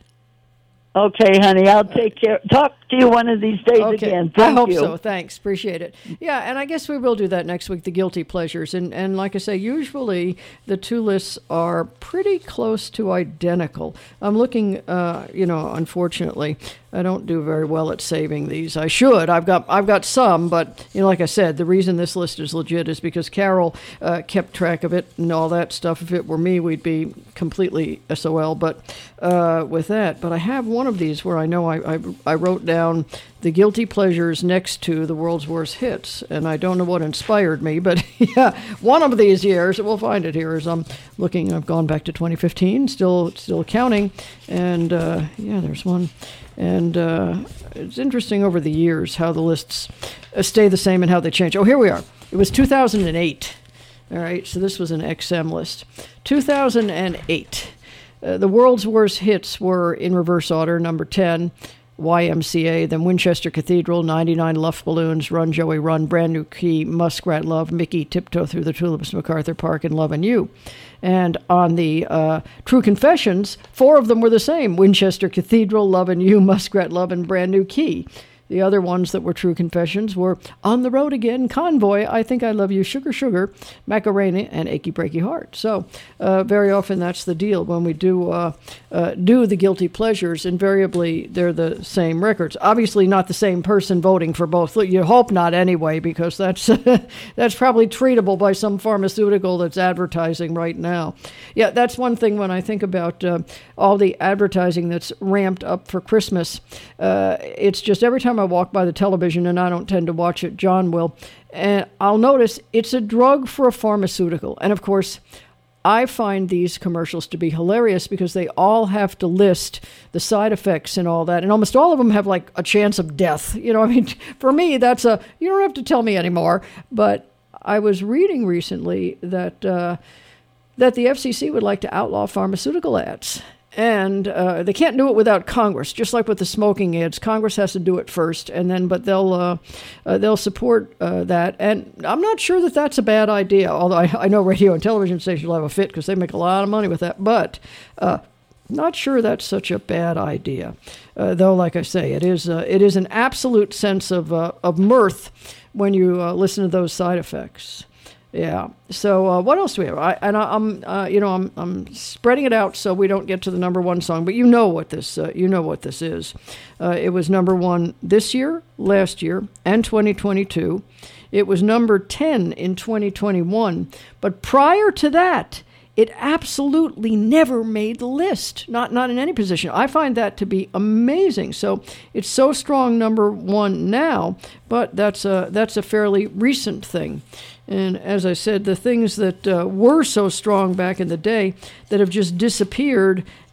Okay, honey, I'll take care. Talk to you one of these days Okay. again. I Thank hope you. so. Thanks. Appreciate it. Yeah, and I guess we will do that next week, the guilty pleasures. And and like I say, usually the two lists are pretty close to identical. I'm looking, uh, you know, unfortunately, I don't do very well at saving these. I should. I've got I've got some, but you know, like I said, the reason this list is legit is because Carol uh, kept track of it and all that stuff. If it were me, we'd be completely S O L. But uh, with that, but I have one of these where I know I, I I wrote down the guilty pleasures next to the world's worst hits, and I don't know what inspired me, but yeah, one of these years, we'll find it here as I'm looking. I've gone back to twenty fifteen, still still counting, and uh, yeah, there's one. And uh, it's interesting over the years how the lists uh, stay the same and how they change. Oh, here we are. It was two thousand eight. All right, so this was an X M list. two thousand eight. Uh, the world's worst hits were in reverse order. Number ten, Y M C A, then Winchester Cathedral, ninety-nine Luft Balloons, Run Joey Run, Brand New Key, Muskrat Love, Mickey, Tiptoe Through the Tulips, MacArthur Park, and Lovin' You. And on the uh, True Confessions, four of them were the same: Winchester Cathedral, Lovin' You, Muskrat Love, and Brand New Key. The other ones that were True Confessions were On the Road Again, Convoy, I Think I Love You, Sugar Sugar, Macarena, and Achy Breaky Heart. So uh, very often that's the deal. When we do uh, uh, do the guilty pleasures, invariably they're the same records. Obviously not the same person voting for both. You hope not anyway, because that's that's probably treatable by some pharmaceutical that's advertising right now. Yeah, that's one thing when I think about uh, all the advertising that's ramped up for Christmas. Uh, it's just every time I walk by the television, and I don't tend to watch it, John will, and I'll notice it's a drug for a pharmaceutical. And of course, I find these commercials to be hilarious because they all have to list the side effects and all that. And almost all of them have like a chance of death. You know, I mean, for me, that's a, you don't have to tell me anymore. But I was reading recently that, uh, that the F C C would like to outlaw pharmaceutical ads. And uh, they can't do it without Congress, just like with the smoking ads. Congress has to do it first, and then but they'll uh, uh, they'll support uh, that. And I'm not sure that that's a bad idea. Although I, I know radio and television stations will have a fit because they make a lot of money with that. But uh, not sure that's such a bad idea. Uh, though, like I say, it is uh, it is an absolute sense of uh, of mirth when you uh, listen to those side effects. Yeah. So uh, what else do we have? I, and I, I'm, uh, you know, I'm, I'm spreading it out so we don't get to the number one song. But you know what this, uh, you know what this is. Uh, it was number one this year, last year, and twenty twenty-two. It was number ten in twenty twenty-one. But prior to that, it absolutely never made the list. Not, not in any position. I find that to be amazing. So it's so strong, number one now. But that's a that's a fairly recent thing. And as I said, the things that uh, were so strong back in the day that have just disappeared,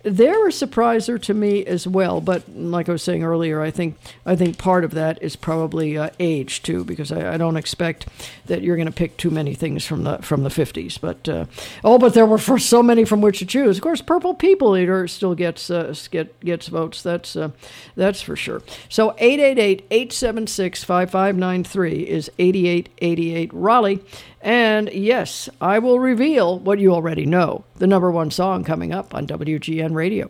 they're a surpriser to me as well. But like I was saying earlier, I think I think part of that is probably uh, age too, because I, I don't expect that you're going to pick too many things from the from the fifties. But uh, oh, but there were for so many from which to choose. Of course, Purple People Eater still gets uh, get gets votes. That's uh, that's for sure. So eight eight eight, eight seven six, five five nine three is eighty-eight eighty-eight Raleigh. And yes, I will reveal what you already know, the number one song coming up on W G N Radio.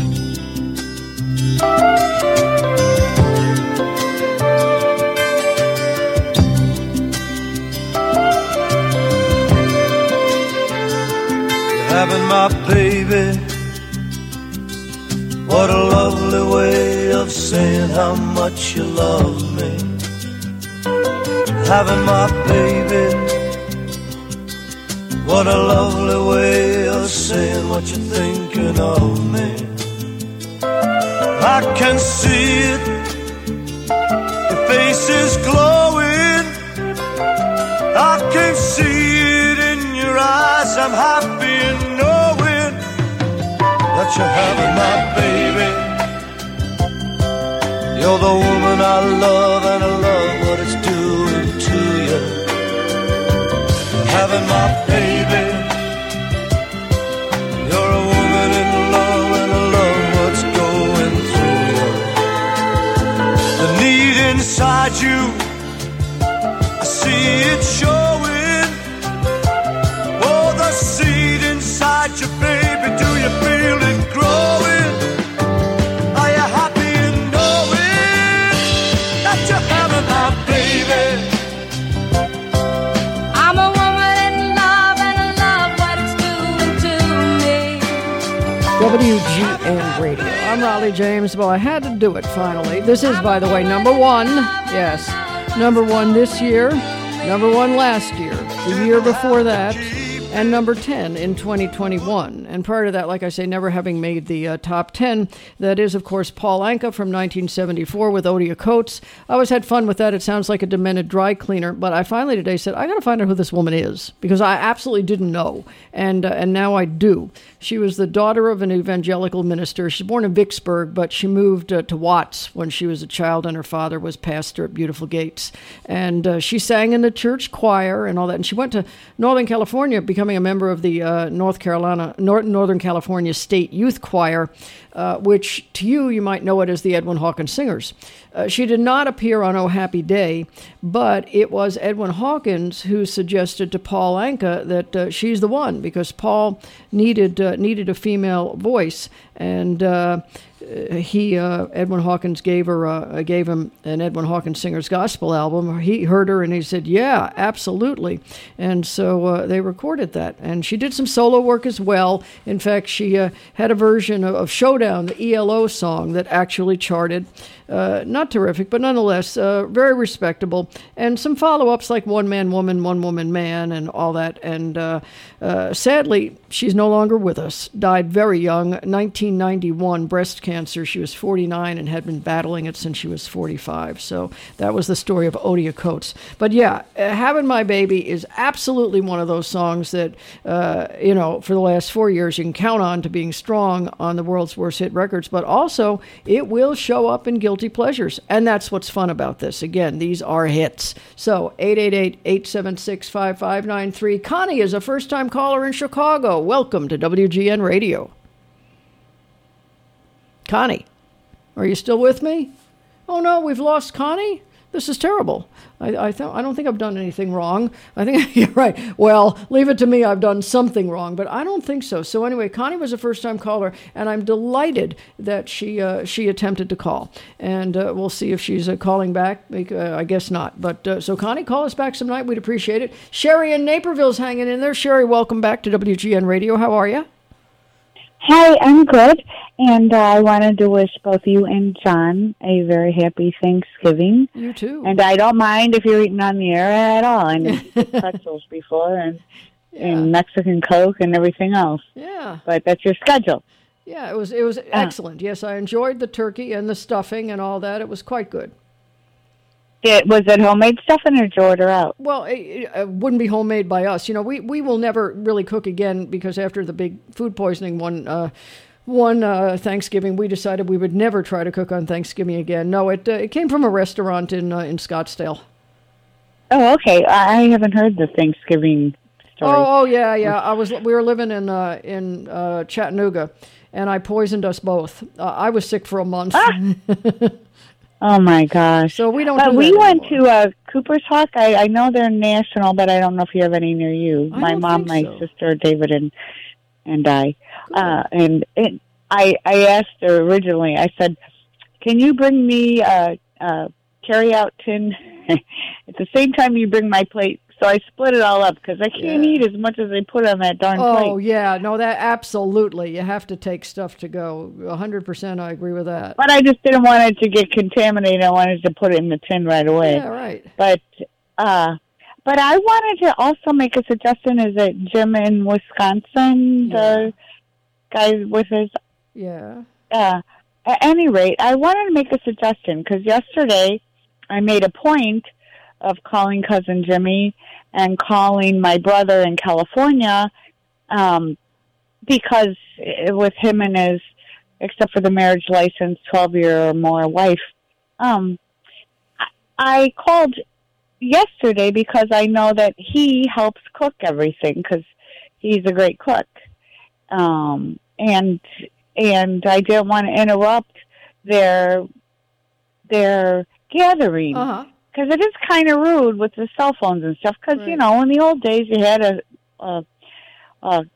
Having my baby, what a lovely way of saying how much you love me. Having my baby, what a lovely way of saying what you're thinking of me. I can see it, your face is glowing. I can see it in your eyes. I'm happy in knowing that you're having my baby. You're the woman I love, and I love what it's doing to you. Having my baby, you're a woman in love, and I love what's going through you. The need inside you, I see it showing. Oh, the seed inside you, baby, do you feel it growing? Are you happy in knowing that you're having my baby? W G N Radio. I'm Raleigh James. Well, I had to do it finally. This is, by the way, number one. Yes, number one this year, number one last year, the year before that, and number ten in twenty twenty-one. And prior to that, like I say, never having made the uh, top ten. That is, of course, Paul Anka from nineteen seventy-four with Odia Coates. I always had fun with that. It sounds like a demented dry cleaner. But I finally today said, I got to find out who this woman is, because I absolutely didn't know. And, uh, and now I do. She was the daughter of an evangelical minister. She's born in Vicksburg, but she moved uh, to Watts when she was a child, and her father was pastor at Beautiful Gates. And uh, she sang in the church choir and all that. And she went to Northern California, becoming a member of the uh, North Carolina, North, Northern California State Youth Choir, uh, which to you, you might know it as the Edwin Hawkins Singers. Uh, she did not appear on Oh Happy Day, but it was Edwin Hawkins who suggested to Paul Anka that uh, she's the one, because Paul needed uh, needed a female voice, and uh, he uh, Edwin Hawkins gave her uh, gave him an Edwin Hawkins Singers gospel album. He heard her and he said, "Yeah, absolutely," and so uh, they recorded that. And she did some solo work as well. In fact, she uh, had a version of, of Showdown, the E L O song, that actually charted. Uh, not terrific, but nonetheless uh, very respectable. And some follow-ups like One Man Woman, One Woman Man, and all that. And uh, uh, sadly, she's no longer with us. Died very young, nineteen ninety-one, breast cancer. She was forty-nine and had been battling it since she was forty-five. So that was the story of Odia Coates. But yeah, uh, Having My Baby is absolutely one of those songs that, uh, you know, for the last four years you can count on to being strong on the world's worst hit records. But also, it will show up in Guilty Pleasures. And that's what's fun about this. Again, these are hits. So eight eight eight, eight seven six, five five nine three. Connie is a first-time caller in Chicago. Welcome to W G N Radio. Connie, are you still with me? Oh no, we've lost Connie? This is terrible. I I, th- I don't think I've done anything wrong. I think you're right. Well, leave it to me. I've done something wrong, but I don't think so. So anyway, Connie was a first-time caller, and I'm delighted that she uh, she attempted to call. And uh, we'll see if she's uh, calling back. Uh, I guess not. But uh, so Connie, call us back some night. We'd appreciate it. Sherry in Naperville's hanging in there. Sherry, welcome back to W G N Radio. How are you? Hi, I'm good, and uh, I wanted to wish both you and John a very happy Thanksgiving. You too. And I don't mind if you're eating on the air at all. I mean, pretzels before, and, yeah. and Mexican Coke and everything else. Yeah. But that's your schedule. Yeah, it was it was excellent. Yes, I enjoyed the turkey and the stuffing and all that. It was quite good. It, was it homemade stuffing, or did you order out? Well, it, it wouldn't be homemade by us. You know, we, we will never really cook again, because after the big food poisoning one, uh, one uh, Thanksgiving, we decided we would never try to cook on Thanksgiving again. No, it uh, it came from a restaurant in uh, in Scottsdale. Oh, okay. I I haven't heard the Thanksgiving story. Oh, oh yeah, yeah. I was we were living in uh, in uh, Chattanooga, and I poisoned us both. Uh, I was sick for a month. Ah! Oh my gosh! So we don't. But do we that went anymore. to uh, Cooper's Hawk. I, I know they're national, but I don't know if you have any near you. I my don't mom, think my so. sister, David, and and I. Uh, and it, I I asked her originally. I said, "Can you bring me a, a carry-out tin at the same time you bring my plate?" So I split it all up because I can't Yeah. eat as much as they put on that darn Oh plate. yeah, no, that absolutely. You have to take stuff to go. A hundred percent, I agree with that. But I just didn't want it to get contaminated. I wanted to put it in the tin right away. Yeah, right. But uh, but I wanted to also make a suggestion. Is it Jim in Wisconsin, the guy with his? Yeah. Uh, at any rate, I wanted to make a suggestion because yesterday I made a point of calling cousin Jimmy and calling my brother in California um, because it, with him and his, except for the marriage license, twelve-year or more wife, um, I, I called yesterday because I know that he helps cook everything because he's a great cook. Um, and and I didn't want to interrupt their their gathering. Uh-huh. Because it is kind of rude with the cell phones and stuff. Because, you know, in the old days, you had a, a, a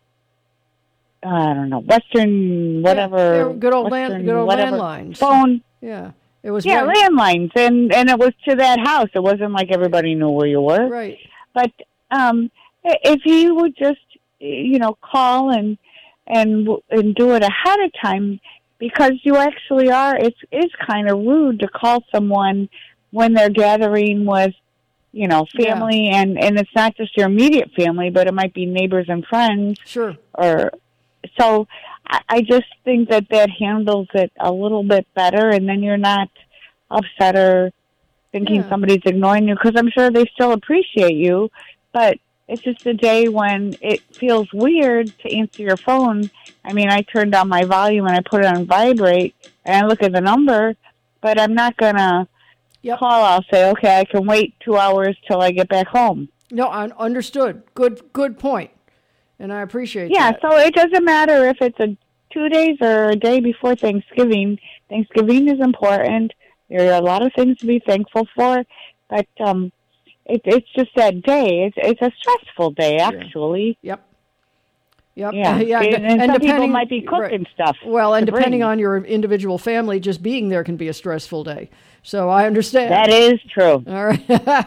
I don't know, Western, whatever. Yeah, good old land, Western good old whatever landlines. phone. Yeah, it was. Yeah, very- landlines. And, and it was to that house. It wasn't like everybody knew where you were. Right. But um, if you would just, you know, call and, and, and do it ahead of time, because you actually are, it's, it's kind of rude to call someone when they're gathering with, you know, family, Yeah. and, and it's not just your immediate family, but it might be neighbors and friends. Sure. Or so I, I just think that that handles it a little bit better, and then you're not upset or thinking Yeah. somebody's ignoring you, because I'm sure they still appreciate you, but it's just a day when it feels weird to answer your phone. I mean, I turned down my volume and I put it on vibrate, and I look at the number, but I'm not going to Yep. call. I'll say, okay, I can wait two hours till I get back home. No, I understood. Good, good point, and I appreciate Yeah, that. so it doesn't matter if it's a two days or a day before Thanksgiving. Thanksgiving is important. There are a lot of things to be thankful for, but um, it, it's just that day. It's it's a stressful day, actually. Yep. Yep. Yeah, yeah. and, and some people depending- might be cooking right. stuff. Well, and to depending bring. on your individual family, just being there can be a stressful day. So I understand. That is true. All right. All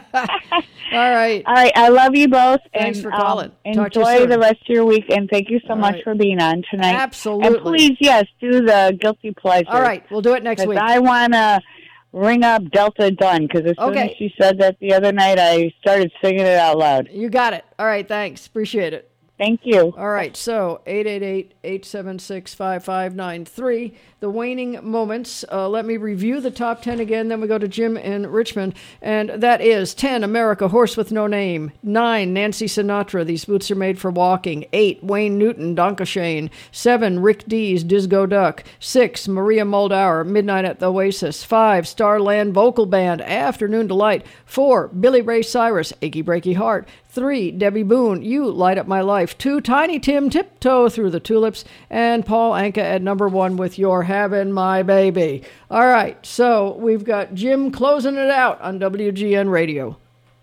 right. All right, I love you both. Thanks and, for calling. Um, Talk to you enjoy soon. the rest of your week, and thank you so All much right. for being on tonight. Absolutely. And please, yes, do the guilty pleasure. All right, we'll do it next 'Cause week. I want to ring up Delta Dunn, because as soon Okay. as she said that the other night, I started singing it out loud. You got it. All right, thanks. Appreciate it. Thank you. All right, so eight eight eight, eight seven six, five five nine three, the waning moments. Uh, let me review the top ten again, then we go to Jim in Richmond. And that is ten, America, Horse with No Name. nine, Nancy Sinatra, These Boots Are Made for Walking. eight, Wayne Newton, Donkashane. seven, Rick Dees, Disco Duck. six, Maria Muldaur, Midnight at the Oasis. five, Starland Vocal Band, Afternoon Delight. four, Billy Ray Cyrus, Achy Breaky Heart. three, Debbie Boone, You Light Up My Life. two, Tiny Tim, Tiptoe Through the Tulips. And Paul Anka at number one with You're Having My Baby. All right, so we've got Jim closing it out on W G N Radio.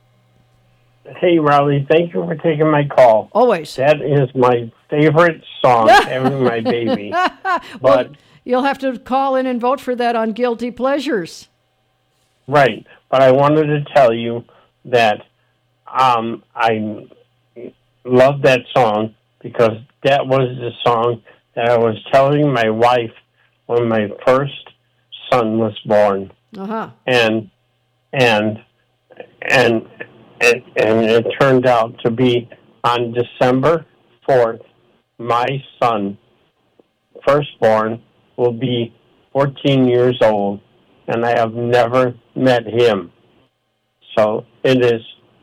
Hey, Rowley, thank you for taking my call. Always. That is my favorite song, Having My Baby. Well, But, you'll have to call in and vote for that on Guilty Pleasures. right, but I wanted to tell you that um, I love that song because that was the song that I was telling my wife when my first son was born. Uh-huh. and and and and, and it turned out to be on December fourth, my son, firstborn, will be fourteen years old, and I have never met him. So it is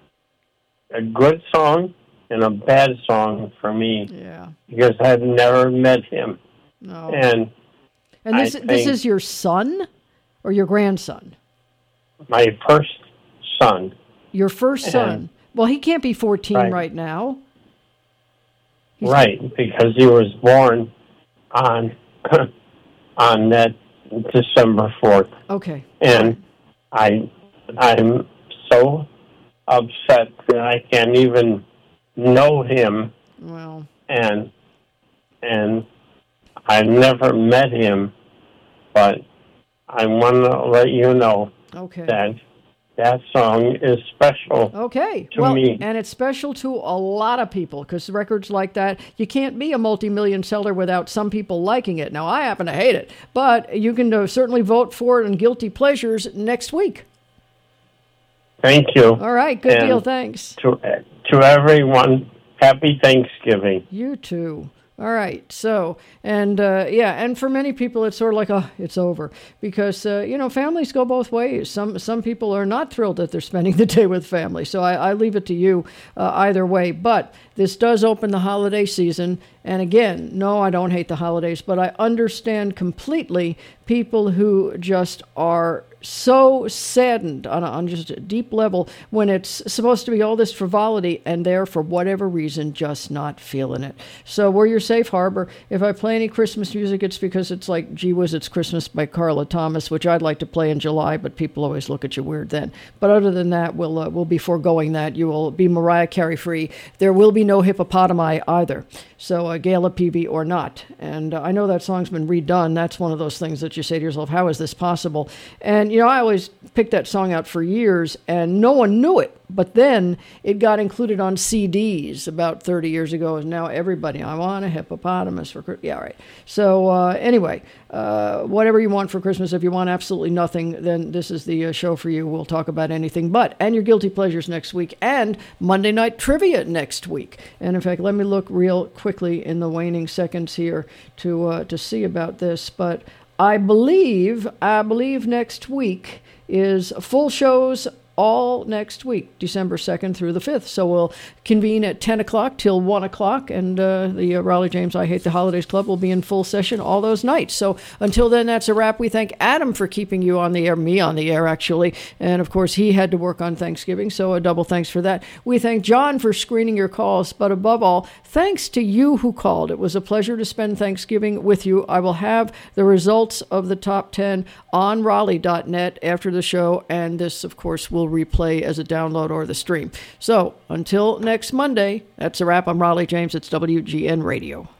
a good song and a bad song for me Yeah. because I've never met him. No. And And this I this think is your son or your grandson? my first son. Your first son. And- Well, he can't be fourteen Right. right now. Right, because he was born on on that December fourth. Okay. And I I'm so upset that I can't even know him, Well, and and I've never met him, but I want to let you know okay. that that song is special Okay. to well, me. and it's special to a lot of people because records like that, you can't be a multi-million seller without some people liking it. Now, I happen to hate it, but you can uh, certainly vote for it in Guilty Pleasures next week. Thank you. All right. Good And deal. Thanks. To to everyone, happy Thanksgiving. You too. All right. So, and uh, yeah, and for many people, it's sort of like, oh, it's over because, uh, you know, families go both ways. Some some people are not thrilled that they're spending the day with family. So I, I leave it to you uh, either way. But this does open the holiday season. And again, no, I don't hate the holidays, but I understand completely people who just are so saddened on, a, on just a deep level when it's supposed to be all this frivolity and they're, for whatever reason, just not feeling it. So we're your safe harbor. If I play any Christmas music, it's because it's like, gee whiz, it's Christmas by Carla Thomas, which I'd like to play in July, but people always look at you weird then. But other than that, we'll, uh, we'll be foregoing that. You will be Mariah Carey free. There will be no hippopotami either. So uh, Gala Peavy or not. And uh, I know that song's been redone. That's one of those things that you say to yourself, how is this possible? And, you know, I always picked that song out for years, and no one knew it. But then it got included on C Ds about thirty years ago, and now everybody, I want a hippopotamus for Christmas. Yeah, right. So uh, anyway, uh, whatever you want for Christmas, if you want absolutely nothing, then this is the uh, show for you. We'll talk about anything but. And your Guilty Pleasures next week, and Monday Night Trivia next week. And in fact, let me look real quickly in the waning seconds here to uh, to see about this. But I believe, I believe next week is full shows all next week, December second through the fifth. So we'll convene at ten o'clock till one o'clock, and uh, the uh, Raleigh James I Hate the Holidays Club will be in full session all those nights. So until then, that's a wrap. We thank Adam for keeping you on the air, me on the air, actually. And, of course, he had to work on Thanksgiving, so a double thanks for that. We thank John for screening your calls, but above all, thanks to you who called. It was a pleasure to spend Thanksgiving with you. I will have the results of the top ten on Raleigh dot net after the show, and this, of course, will replay as a download or the stream. So until next Monday, that's a wrap. I'm Raleigh James. It's W G N Radio.